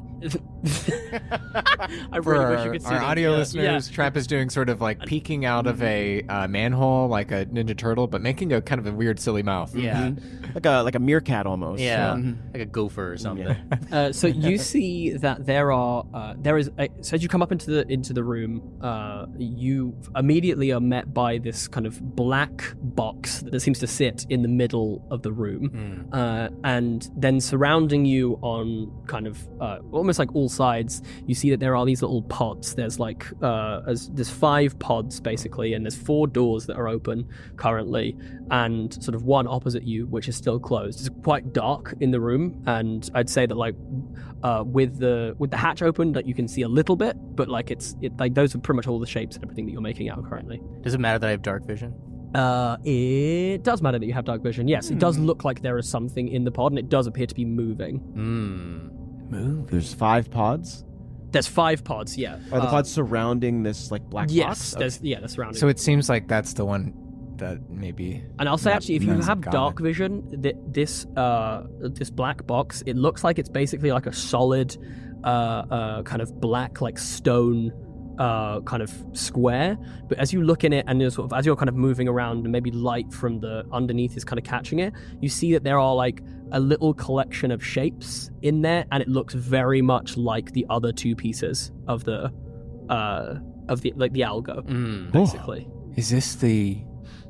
I for really our, wish you could see our them. audio Yeah, listeners, Trap is doing sort of like peeking out of a uh, manhole like a Ninja Turtle, but making a kind of a weird, silly mouth. yeah. Like a like a meerkat almost. Yeah. Mhm. Like a gopher or something. Yeah. Uh, so you see that there are uh, there is a, so as you come up into the into the room, uh, you immediately are met by this kind of black box that seems to sit in the middle of the room, uh, and then surrounding you on kind of uh, almost like all sides, you see that there are these little pods. There's like uh, as, there's five pods basically, and there's four doors that are open currently, and sort of one opposite you, which is still closed. It's quite dark in the room, and I'd say that like uh, with the with the hatch open, that you can see a little bit, but like it's it, like those are pretty much all the shapes and everything that you're making out currently. Does it matter that I have dark vision? Uh, it does matter that you have dark vision. Yes, it does look like there is something in the pod, and it does appear to be moving. Hmm. Move. There's five pods. There's five pods. Yeah. Are the Uh, pods surrounding this like black Yes. box? There's yeah. They're surrounding. So it seems like that's the one that maybe. And I'll say Not- actually, if you not have got dark it. vision, th- this uh this black box, it looks like it's basically like a solid, uh, uh kind of black like stone, uh kind of square. But as you look in it, and you're sort of as you're kind of moving around, and maybe light from the underneath is kind of catching it, you see that there are like a little collection of shapes in there, and it looks very much like the other two pieces of the, uh, of the like the algo, Mm. basically. Is this the.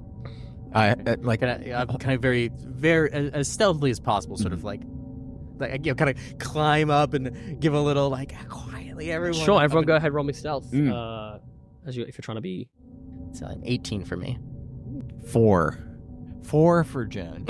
I uh, like. Can I, I'm kind of very, very as, as stealthily as possible, sort of like, like you know, kind of climb up and give a little like quietly everyone. Sure, up everyone and- go ahead, roll me stealth. Mm. Uh, as you if you're trying to be. It's an eighteen for me. Four. Four for Jen.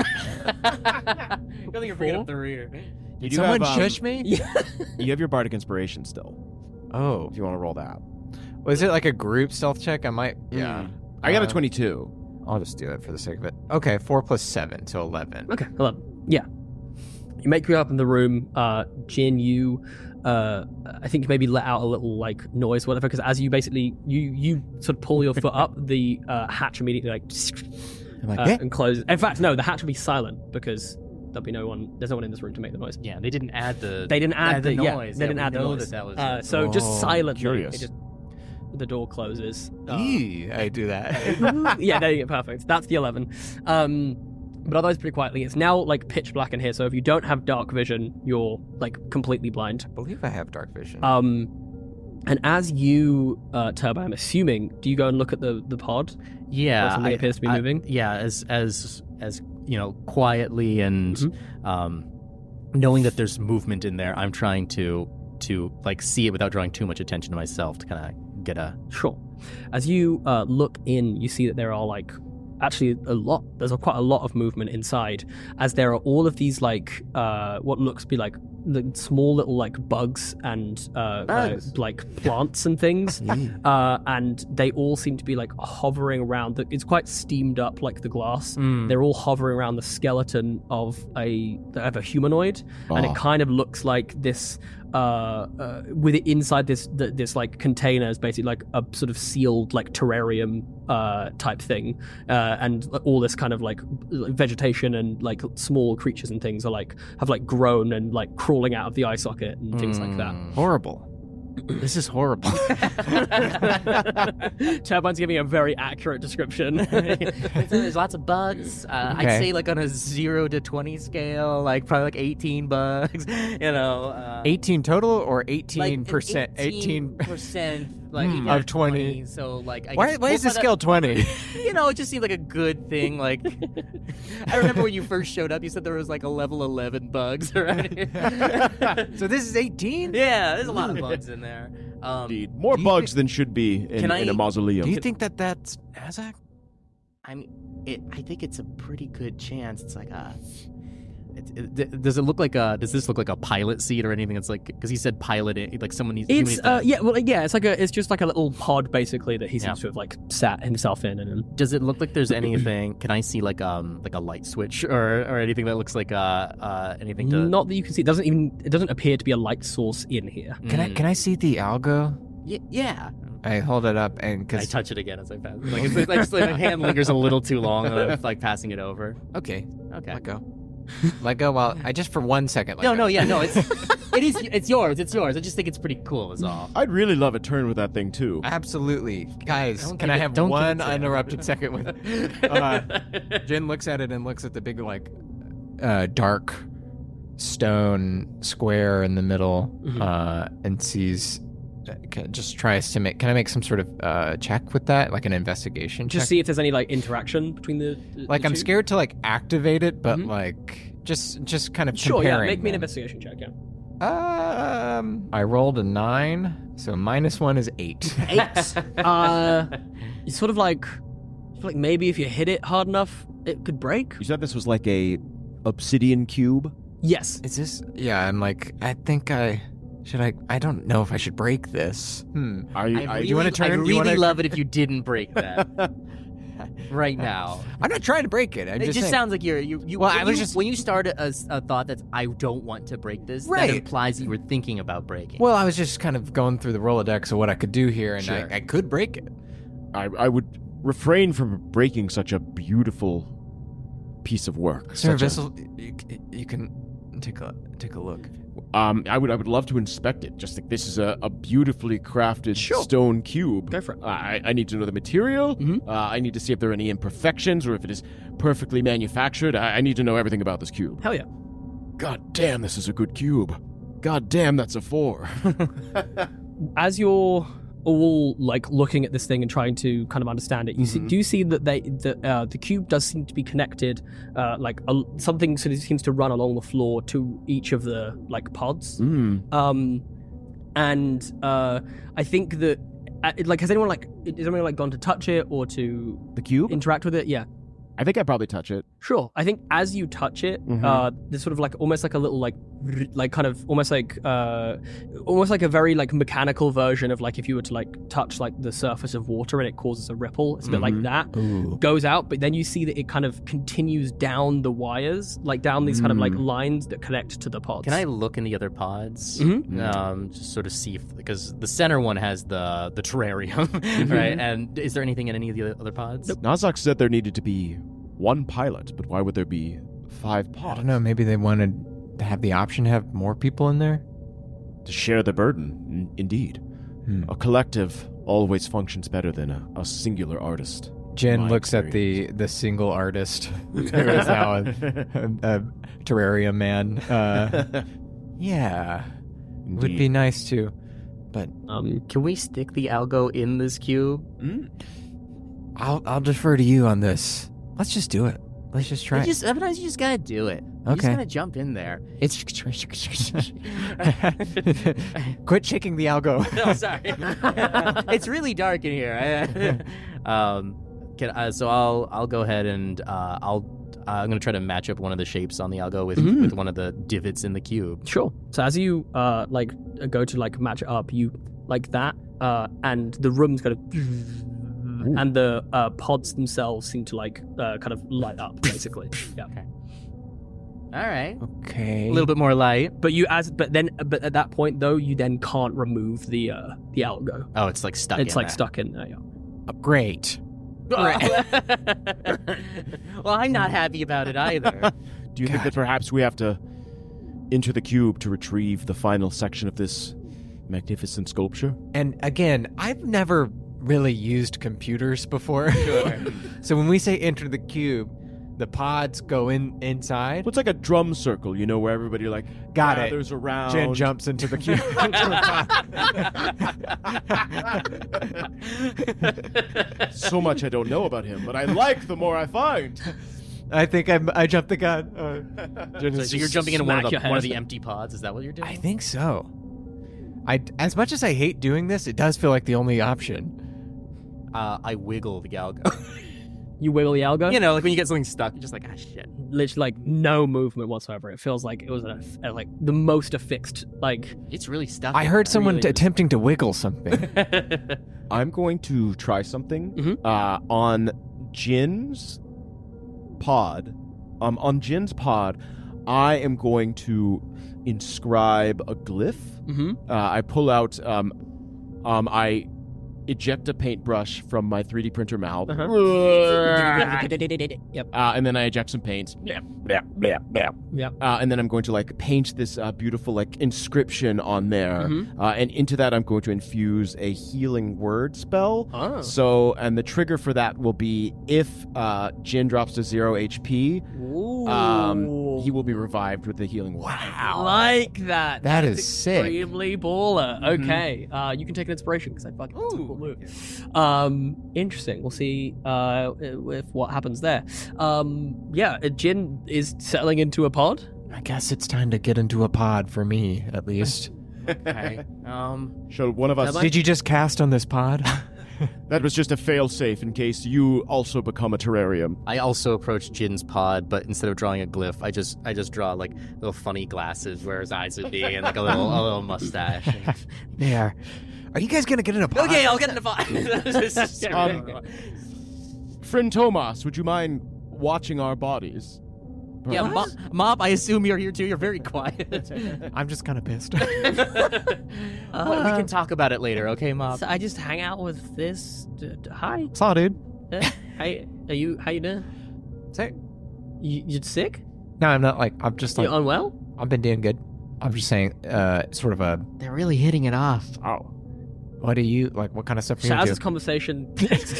I think you're bringing up the rear. You do Someone have, um, shush me? Yeah. You have your bardic inspiration still. Oh. If you want to roll that. Was it like a group stealth check? I might. Yeah. I got a Uh, twenty-two. I'll just do it for the sake of it. Okay, four plus seven, so eleven. Okay, eleven. Yeah. You make your way up in the room. Uh, Jin, you, uh, I think you maybe let out a little like noise, whatever, because as you basically you you sort of pull your foot up, the uh, hatch immediately like, I'm like, uh, "Eh?" and closes. In fact, no, the hatch will be silent because there'll be no one. There's no one in this room to make the noise. Yeah, they didn't add the. They didn't add, add the, the yeah, noise. they Yeah, didn't we add the know noise. that that was uh, it. so just Oh, silently, curious. it just the door closes. Uh, Eee, I do that. yeah, there you go. Perfect. That's the eleven. Um, but otherwise, pretty quietly. It's now like pitch black in here. So if you don't have dark vision, you're like completely blind. I believe I have dark vision. Um, and as you, uh, Turbo, I'm assuming, do you go and look at the the pod? Yeah, Or something I- appears to be I- moving? Yeah, as as as you know, quietly and Mhm. um, knowing that there's movement in there, I'm trying to to like see it without drawing too much attention to myself to kind of get a. Sure. As you uh, look in, you see that there are like actually a lot. There's a, quite a lot of movement inside, as there are all of these like uh, what looks to be like the small little like bugs and uh, Bugs. Uh, like plants and things, uh, and they all seem to be like hovering around. The, it's quite steamed up, like the glass. Mm. They're all hovering around the skeleton of a of a humanoid, and Oh. it kind of looks like this. Uh, uh, with it inside this th- this like container is basically like a sort of sealed like terrarium uh, type thing, uh, and all this kind of like vegetation and like small creatures and things are like have like grown and like crawling out of the eye socket and things like that. Horrible. This is horrible. Turbine's giving a very accurate description. There's lots of bugs. Uh, I'd Okay. say like on a zero to twenty scale, like probably like eighteen bugs. You know, uh, eighteen total or like eighteen percent? eighteen percent like Hmm, eighteen of out twenty. So like, I Why, guess why is the multiply scale twenty? that- You know, it just seemed like a good thing. Like, I remember when you first showed up, you said there was like a level eleven bugs around here. So this is eighteen? Yeah, there's a lot of bugs in there. Um, Indeed. More do you bugs than should be in, Can in I- a mausoleum. Do you think that that's Nazak? I mean, it. I think it's a pretty good chance. It's like a. It, it, d- does it look like a? Does this look like a pilot seat or anything? It's like because he said pilot it. Like someone needs. human It's needs to- uh, yeah, well, yeah, it's like a, it's just like a little pod basically that he seems Yeah. to have like sat himself in, and Does it look like there's anything? Can I see like um like a light switch or or anything that looks like uh uh anything to? not that you can see. It doesn't even. It doesn't appear to be a light source in here. Can I can I see the algo? Y- yeah. I hold it up and I because touch it again as I pass. Like, it's, I just, like, my hand lingers a little too long, and I'm like passing it over. okay, Okay. let go, let go. While I just for one second. Let No, go. no, yeah, no. It's it is it's yours. It's yours. I just think it's pretty cool. Is all. I'd really love a turn with that thing too. Absolutely, guys. Don't Can give I it- have don't give one it to him. uninterrupted second with? Uh, Jin looks at it and looks at the big like uh, dark stone square in the middle, Mhm. uh, and sees. uh, can- Just tries to make. Can I make some sort of uh, check with that, like an investigation check? Just see if there's any like interaction between the. the like the I'm two. scared to like activate it, but Mhm. like just just kind of Sure, yeah. comparing Make me an them. investigation check. Yeah. Um, I rolled a nine, so minus one is eight. Eight. uh, it's sort of like, sort of like maybe if you hit it hard enough, it could break. You said this was like a obsidian cube. Yes. Is this? Yeah, I'm like, I think I should. I I don't know if I should break this. Hmm. Are you? I are really, do you wanna turn? I Do really you wanna- love it if you didn't break that right now. I'm not trying to break it. I'm It just, just saying. sounds like you're you. you Well, when I was you- just- when you start a, a- a thought that I don't want to break this. Right. That implies that you were thinking about breaking. Well, I was just kind of going through the Rolodex of what I could do here, and Sure. I, I could break it. I, I would refrain from breaking such a beautiful piece of work. Sir Such a- Vissel, you, you can take a take a look. um, I would I would love to inspect it. Just like this is a, a beautifully crafted Sure. stone cube. Go for it. I, I need to know the material. Mhm. Uh, I need to see if there are any imperfections or if it is perfectly manufactured. I, I need to know everything about this cube. Hell yeah. God damn, this is a good cube. God damn, that's a four. As you're all like looking at this thing and trying to kind of understand it, you see, Mhm. do see that they the uh, the cube does seem to be connected, uh, like a, something sort of seems to run along the floor to each of the like pods. mm. Um, and uh, I think that uh, like has anyone like has anyone like gone to touch it or to The cube? interact with it? Yeah. I think I'd probably touch it. Sure. I think as you touch it, Mhm. uh, there's sort of like almost like a little like like kind of almost like uh almost like a very like mechanical version of like if you were to like touch like the surface of water and it causes a ripple. It's a bit like that. Ooh. Goes out, but then you see that it kind of continues down the wires, like down these kind of like lines that connect to the pods. Can I look in the other pods? Mhm. Um, just sort of see if, because the center one has the the terrarium, right? And is there anything in any of the other pods? Nazak said there needed to be one pilot, but why would there be five I pods? don't know. Maybe they wanted to have the option to have more people in there. To share the burden, n- indeed. Hmm. A collective always functions better than a, a singular artist. Jen My looks at the the single artist who is now a, a, a terrarium man. Uh, yeah, would be Indeed. nice to, but Um, Can we stick the algo in this cube? Mm. I'll I'll defer to you on this. Let's just do it. Let's just try. You it. just sometimes you just gotta do it. You just Okay. gotta jump in there. It's quit shaking the algo. No, sorry. It's really dark in here. um, can, uh, so I'll I'll go ahead and uh, I'll uh, I'm gonna try to match up one of the shapes on the algo with Mhm. with one of the divots in the cube. Sure. So as you uh like go to like match it up, you like that, uh, and the room's kind of, and the uh, pods themselves seem to like uh, kind of light up, basically. Yeah. All right, Okay. a little bit more light. But you as but then but at that point though, you then can't remove the uh the algo. Oh, it's like stuck. It's in like there. stuck in there. Yeah. Great. well, I'm not happy about it either. Do you think that perhaps we have to enter the cube to retrieve the final section of this magnificent sculpture? And again, I've never really used computers before. So when we say enter the cube, the pods go in inside. Well, it's like a drum circle, you know, where everybody like Got it. gathers around. Jen jumps into the cube. So much I don't know about him, but I like the more I find. I think I'm, I jumped the gun. Uh, Jen So, is so you're just- jumping into one of, smack the, your one of head. the empty pods. Is that what you're doing? I think so. I, as much as I hate doing this, it does feel like the only option. Uh, I wiggle the algo. You wiggle the algo. You know, like when you get something stuck, you're just like, ah, shit. Literally like no movement whatsoever. It feels like it was a, a, like the most affixed like. It's really stuck. I in heard there. someone really t- is. attempting to wiggle something. I'm going to try something Mhm. uh, on Jin's pod. Um, on Jin's pod, I am going to inscribe a glyph. Mm-hmm. Uh, I pull out, um, um, I eject a paintbrush from my three D printer mouth, Uh-huh. Yep. uh, and then I eject some paint. Yep. Uh, and then I'm going to like paint this uh, beautiful like inscription on there, Mhm. uh, and into that I'm going to infuse a healing word spell. Oh. So, and the trigger for that will be if uh, Jin drops to zero H P, um, he will be revived with the healing word. I like that. That That's is sick. extremely baller. Mhm. Okay, uh, you can take an inspiration because I fucking that's a cool move. Um, interesting. We'll see uh, if what happens there. Um, yeah, uh, Jin is settling into a pod. I guess it's time to get into a pod for me, at least. Okay. Um, So one of us. Did you just cast on this pod? That was just a fail-safe in case you also become a terrarium. I also approach Jin's pod, but instead of drawing a glyph, I just I just draw like little funny glasses where his eyes would be, and like a little a little mustache. Yeah. Are you guys gonna get in a pod? Okay, I'll get in the pod. Um, Friend Tomas, would you mind watching our bodies? yeah, Mop, Mop, I assume you're here too. You're very quiet. I'm just kind of pissed. Well, we can talk about it later, okay, Mop? So I just hang out with this. D- d- hi. Saw, dude. Uh, Hey, are you? How you doing? Say, You, you sick? no, I'm not like. I'm just You like. unwell? I've been doing good. I'm just saying, uh, sort of a. They're really hitting it off. Oh. What do you like? What kind of stuff are So you as into? this conversation,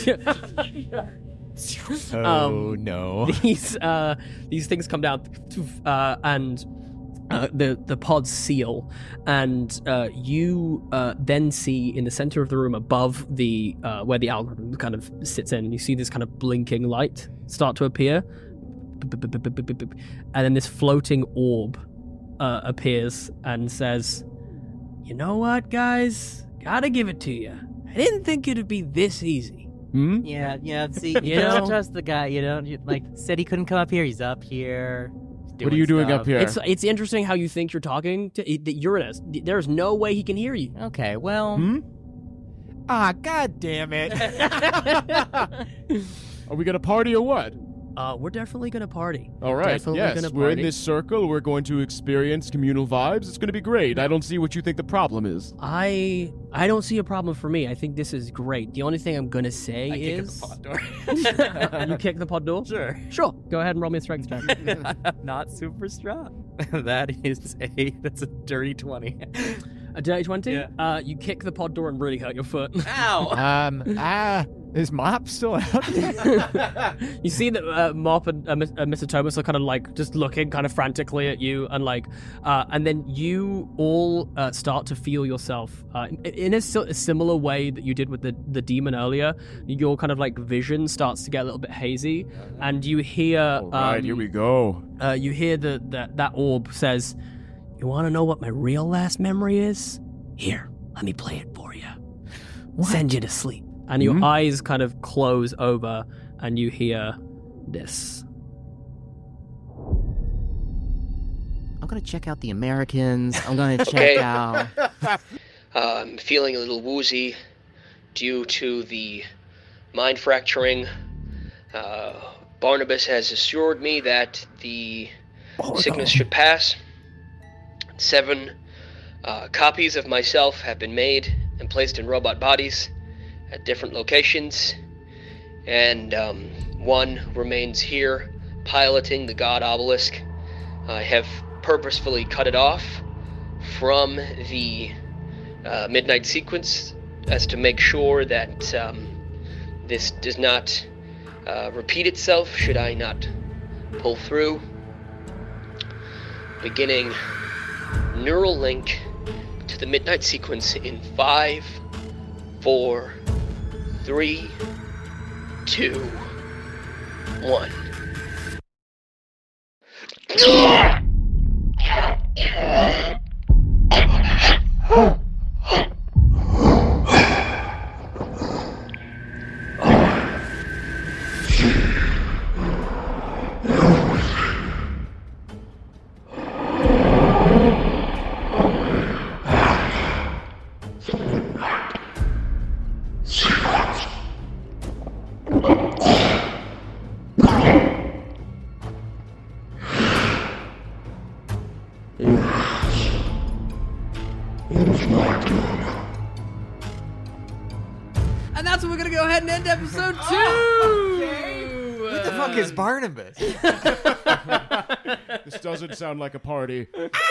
Oh um, no! these uh, these things come down, uh, and uh, the the pods seal, and uh, you uh, then see in the center of the room, above the uh, where the algorithm kind of sits in, you see this kind of blinking light start to appear, and then this floating orb uh, appears and says, "You know what, guys? Gotta give it to you. I didn't think it'd be this easy." Hmm? Yeah, yeah. See, You you don't know? trust the guy. You don't you, like said he couldn't come up here. He's up here. doing What are you doing stuff. up here? It's it's interesting how you think you're talking to that Uranus. There's no way he can hear you. Okay, well, Hmm? Ah, god damn it. Are we gonna party or what? Uh, we're definitely gonna party. All right. Definitely yes, gonna we're in party. this circle. We're going to experience communal vibes. It's going to be great. I don't see what you think the problem is. I I don't see a problem for me. I think this is great. The only thing I'm gonna say I kick at is the pod door. you kick the pod door. Sure. Sure. Go ahead and roll me a strength check. I'm not super strong. That is a that's a dirty twenty. A dirty twenty. Yeah. Uh, you kick the pod door and really hurt your foot. Ow! um, ah, is Mop still out? You see that uh, Mop and uh, Mis- uh, Mister Thomas are kind of like just looking kind of frantically at you, and like, uh, and then you all uh, start to feel yourself uh, in, in a, si- a similar way that you did with the the demon earlier. Your kind of like vision starts to get a little bit hazy, and you hear. All right, um, here we go. Uh, you hear the, that that orb says, "You want to know what my real last memory is? Here, let me play it for you. Send you to sleep." And your Mhm. eyes kind of close over, and you hear this. I'm gonna check out the Americans. I'm gonna check Okay. out. Uh, I'm feeling a little woozy due to the mind fracturing. Uh, Barnabas has assured me that the sickness should pass. Seven uh, copies of myself have been made and placed in robot bodies at different locations, and um, one remains here piloting the god obelisk. I have purposefully cut it off from the uh, midnight sequence as to make sure that um, this does not uh, repeat itself should I not pull through. Beginning neural link to the midnight sequence in five, four, three, two, one. And that's what we're gonna go ahead and end episode two. What the fuck is Barnabas? This doesn't sound like a party.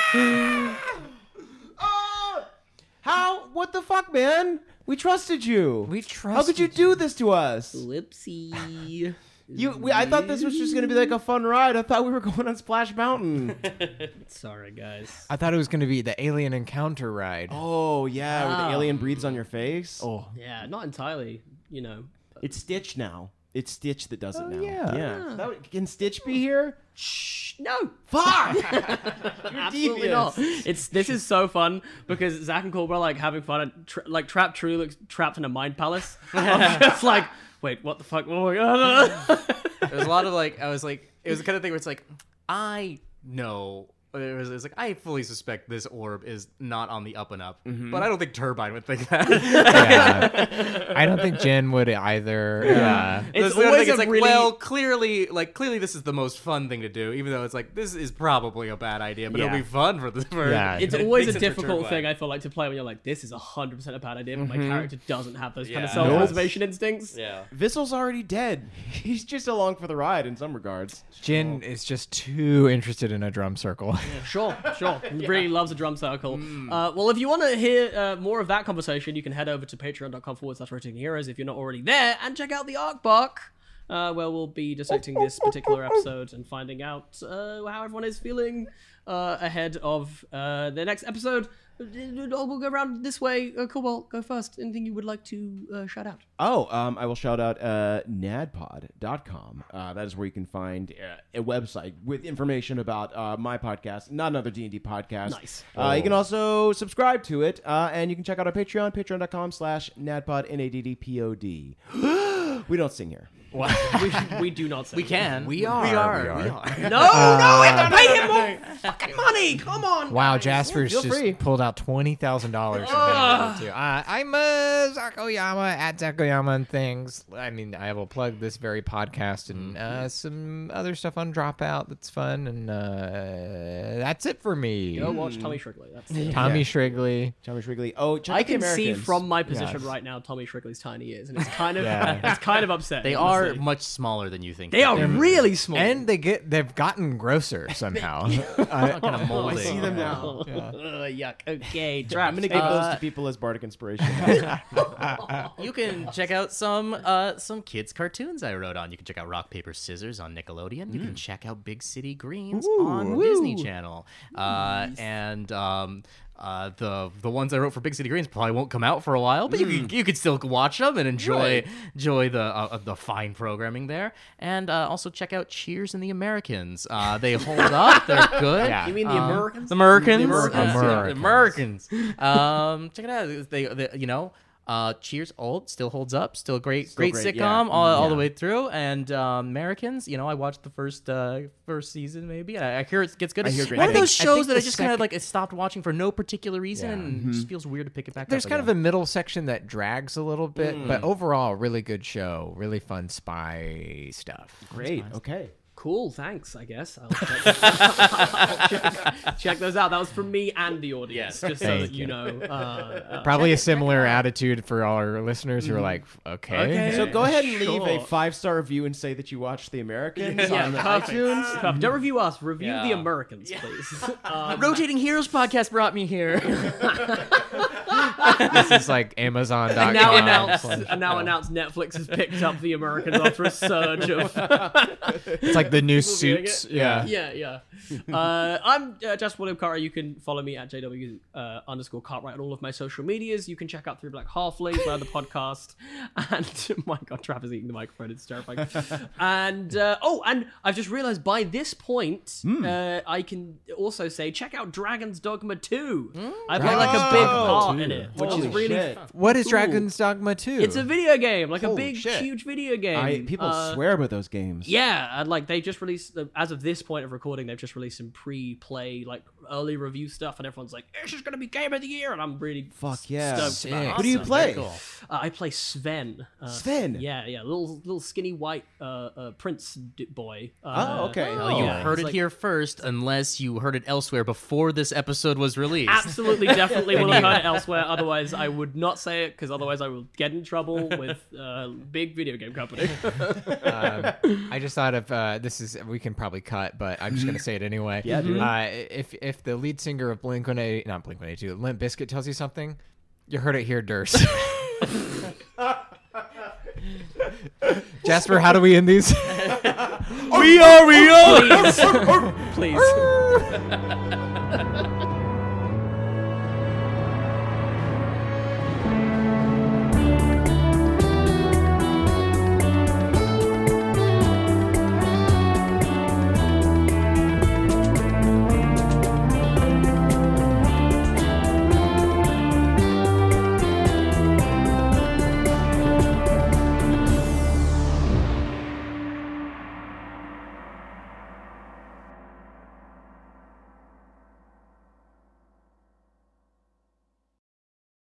How? What the fuck, man? We trusted you. We trusted How could you do this to us? Whoopsie. You, we, I thought this was just gonna be like a fun ride. I thought we were going on Splash Mountain. Sorry, guys. I thought it was going to be the alien encounter ride. Oh yeah, where Wow. the alien breathes on your face. Oh. Yeah, not entirely. You know. It's Stitch now. It's Stitch that does it Oh, now. yeah. yeah. That would- can Stitch be here? Shh. No. Fuck! Absolutely devious. not. It's this is so fun because Zach and Cobra are like having fun and tra- like Trap True looks trapped in a mind palace. I'm just like, wait, what the fuck? Oh my god. There was a lot of like, I was like, it was the kind of thing where it's like, I know. It was, it was like, I fully suspect this orb is not on the up and up, but I don't think Turbine would think that. Yeah. I don't think Jen would either. Yeah. It's It's, the other always thing, a it's like, really- well, clearly, like clearly, this is the most fun thing to do. Even though it's like this is probably a bad idea, but Yeah. it'll be fun for the. For, Yeah. It's it always a makes sense for difficult Turbine. thing, I feel like, to play when you're like, this is one hundred percent a bad idea, but my character doesn't have those kind of Yeah. self-preservation instincts. Yeah. Vissel's already dead. He's just along for the ride in some regards. Jen is just too interested in a drum circle. Sure, sure. He really loves a drum circle. Uh, well, if you want to hear uh, more of that conversation, you can head over to patreon.com forward slash rotating heroes if you're not already there, and check out the Arc Bark, uh, where we'll be dissecting this particular episode and finding out uh, how everyone is feeling uh, ahead of uh, the next episode. We'll go around this way. Uh, Cobalt, go first. Anything you would like to uh, shout out? Oh, um, I will shout out uh, nadpod dot com. Uh, that is where you can find uh, a website with information about uh, my podcast, not another D and D podcast. Nice. Uh, You can also subscribe to it, uh, and you can check out our Patreon, patreon.com slash nadpod, N A D D P O D. We don't sing here. we, we do not say. We can. We are. We are. We are. We are. No, no, we have to pay him more fucking money. Come on. Wow, guys. Jasper's feel just free. pulled out twenty thousand dollars. Ugh. Uh, I'm uh, Zakoyama at Zakoyama and things. I mean, I will plug this very podcast and uh, some other stuff on Dropout that's fun, and uh, that's it for me. Go watch Tommy Shrigley. That's it. Tommy Yeah. Shrigley. Tommy Shrigley. Oh, check I out the can see Americans. from my position Yes. right now Tommy Shrigley's tiny ears, and it's kind of Yeah. it's kind of upsetting. They are honestly. much smaller than you think. They are really small. And they get they've gotten grosser somehow. I, kind of molding. I see them now. Ugh, yuck. Okay, I'm Traps. gonna give uh, those to people as bardic inspiration. You can check out some uh, some kids cartoons I wrote on. You can check out Rock Paper Scissors on Nickelodeon. You can check out Big City Greens on Disney Channel. Uh, and um, uh, the the ones I wrote for Big City Greens probably won't come out for a while, but you can, you can still watch them and enjoy enjoy the uh, the fine programming there. And uh, also check out Cheers and the Americans. Uh, they hold up. They're good. Yeah. You mean the Um, Americans? The Americans. The Americans. Uh, the Americans. um, check it out. They, they you know, uh, Cheers old still holds up. Still great, Still great, great, sitcom yeah. all, all the Yeah. way through. And um, Americans, you know, I watched the first uh, first season maybe. And I, I hear it gets good. I It's hear great one of those things. I shows think that I the just kind of sec- like stopped watching for no particular reason, Yeah. and it just feels weird to pick it back There's up. kind of again. a middle section that drags a little bit, but overall, really good show. Really fun spy stuff. Great. Okay. Cool, thanks, I guess. I'll check, I'll check, check those out. That was from me and the audience, just so Thank that you know. Uh, uh, Probably a similar attitude for all our listeners who are like, okay. Okay. So go ahead and leave a Sure. five star review and say that you watched The Americans yeah, on perfect. iTunes. Perfect. Don't review us. Review Yeah. the Americans, please. Um, Rotating Heroes podcast brought me here. This is like Amazon dot com. and now announced, slash- and now announced Netflix has picked up the Americans after a surge of. It's like the new Reviewing Suits. it. Yeah. yeah, yeah. Uh, I'm uh, Just William Carter. You can follow me at J W uh, underscore Cartwright on all of my social medias. You can check out Three Black Halflings, my other podcast. And my God, Trav is eating the microphone. It's terrifying. and uh, oh, and I've just realized by this point, uh, I can also say check out Dragon's Dogma two. I play like a big Oh, part two. in it, which Holy is really. shit. fun. What is Cool. Dragon's Dogma two? It's a video game, like a Holy big, shit. huge video game. I, people Uh, swear about those games. Yeah, and like they just released, as of this point of recording, they've just released some pre-play, like early review stuff, and everyone's like, "This is gonna be game of the year," and I'm really Fuck yeah. stoked Sick. about it. Who do you Awesome. play? Very cool. Uh, I play Sven. Uh, Sven? Yeah, yeah, little little skinny white uh, uh, prince d- boy. Oh, Uh, okay. Well, you Yeah, heard it's it like- here first, unless you heard it elsewhere before this episode was released. Absolutely, definitely will have heard it elsewhere. Otherwise, I would not say it because otherwise I will get in trouble with a big video game company. um, I just thought of uh, this is we can probably cut, but I'm just gonna say it anyway. Yeah, dude. Uh, if if the lead singer of Blink One Eighty, not Blink One Eighty Two, Limp Bizkit tells you something, you heard it here, Durst. Jasper, how do we end these? We are, we are! Please, please.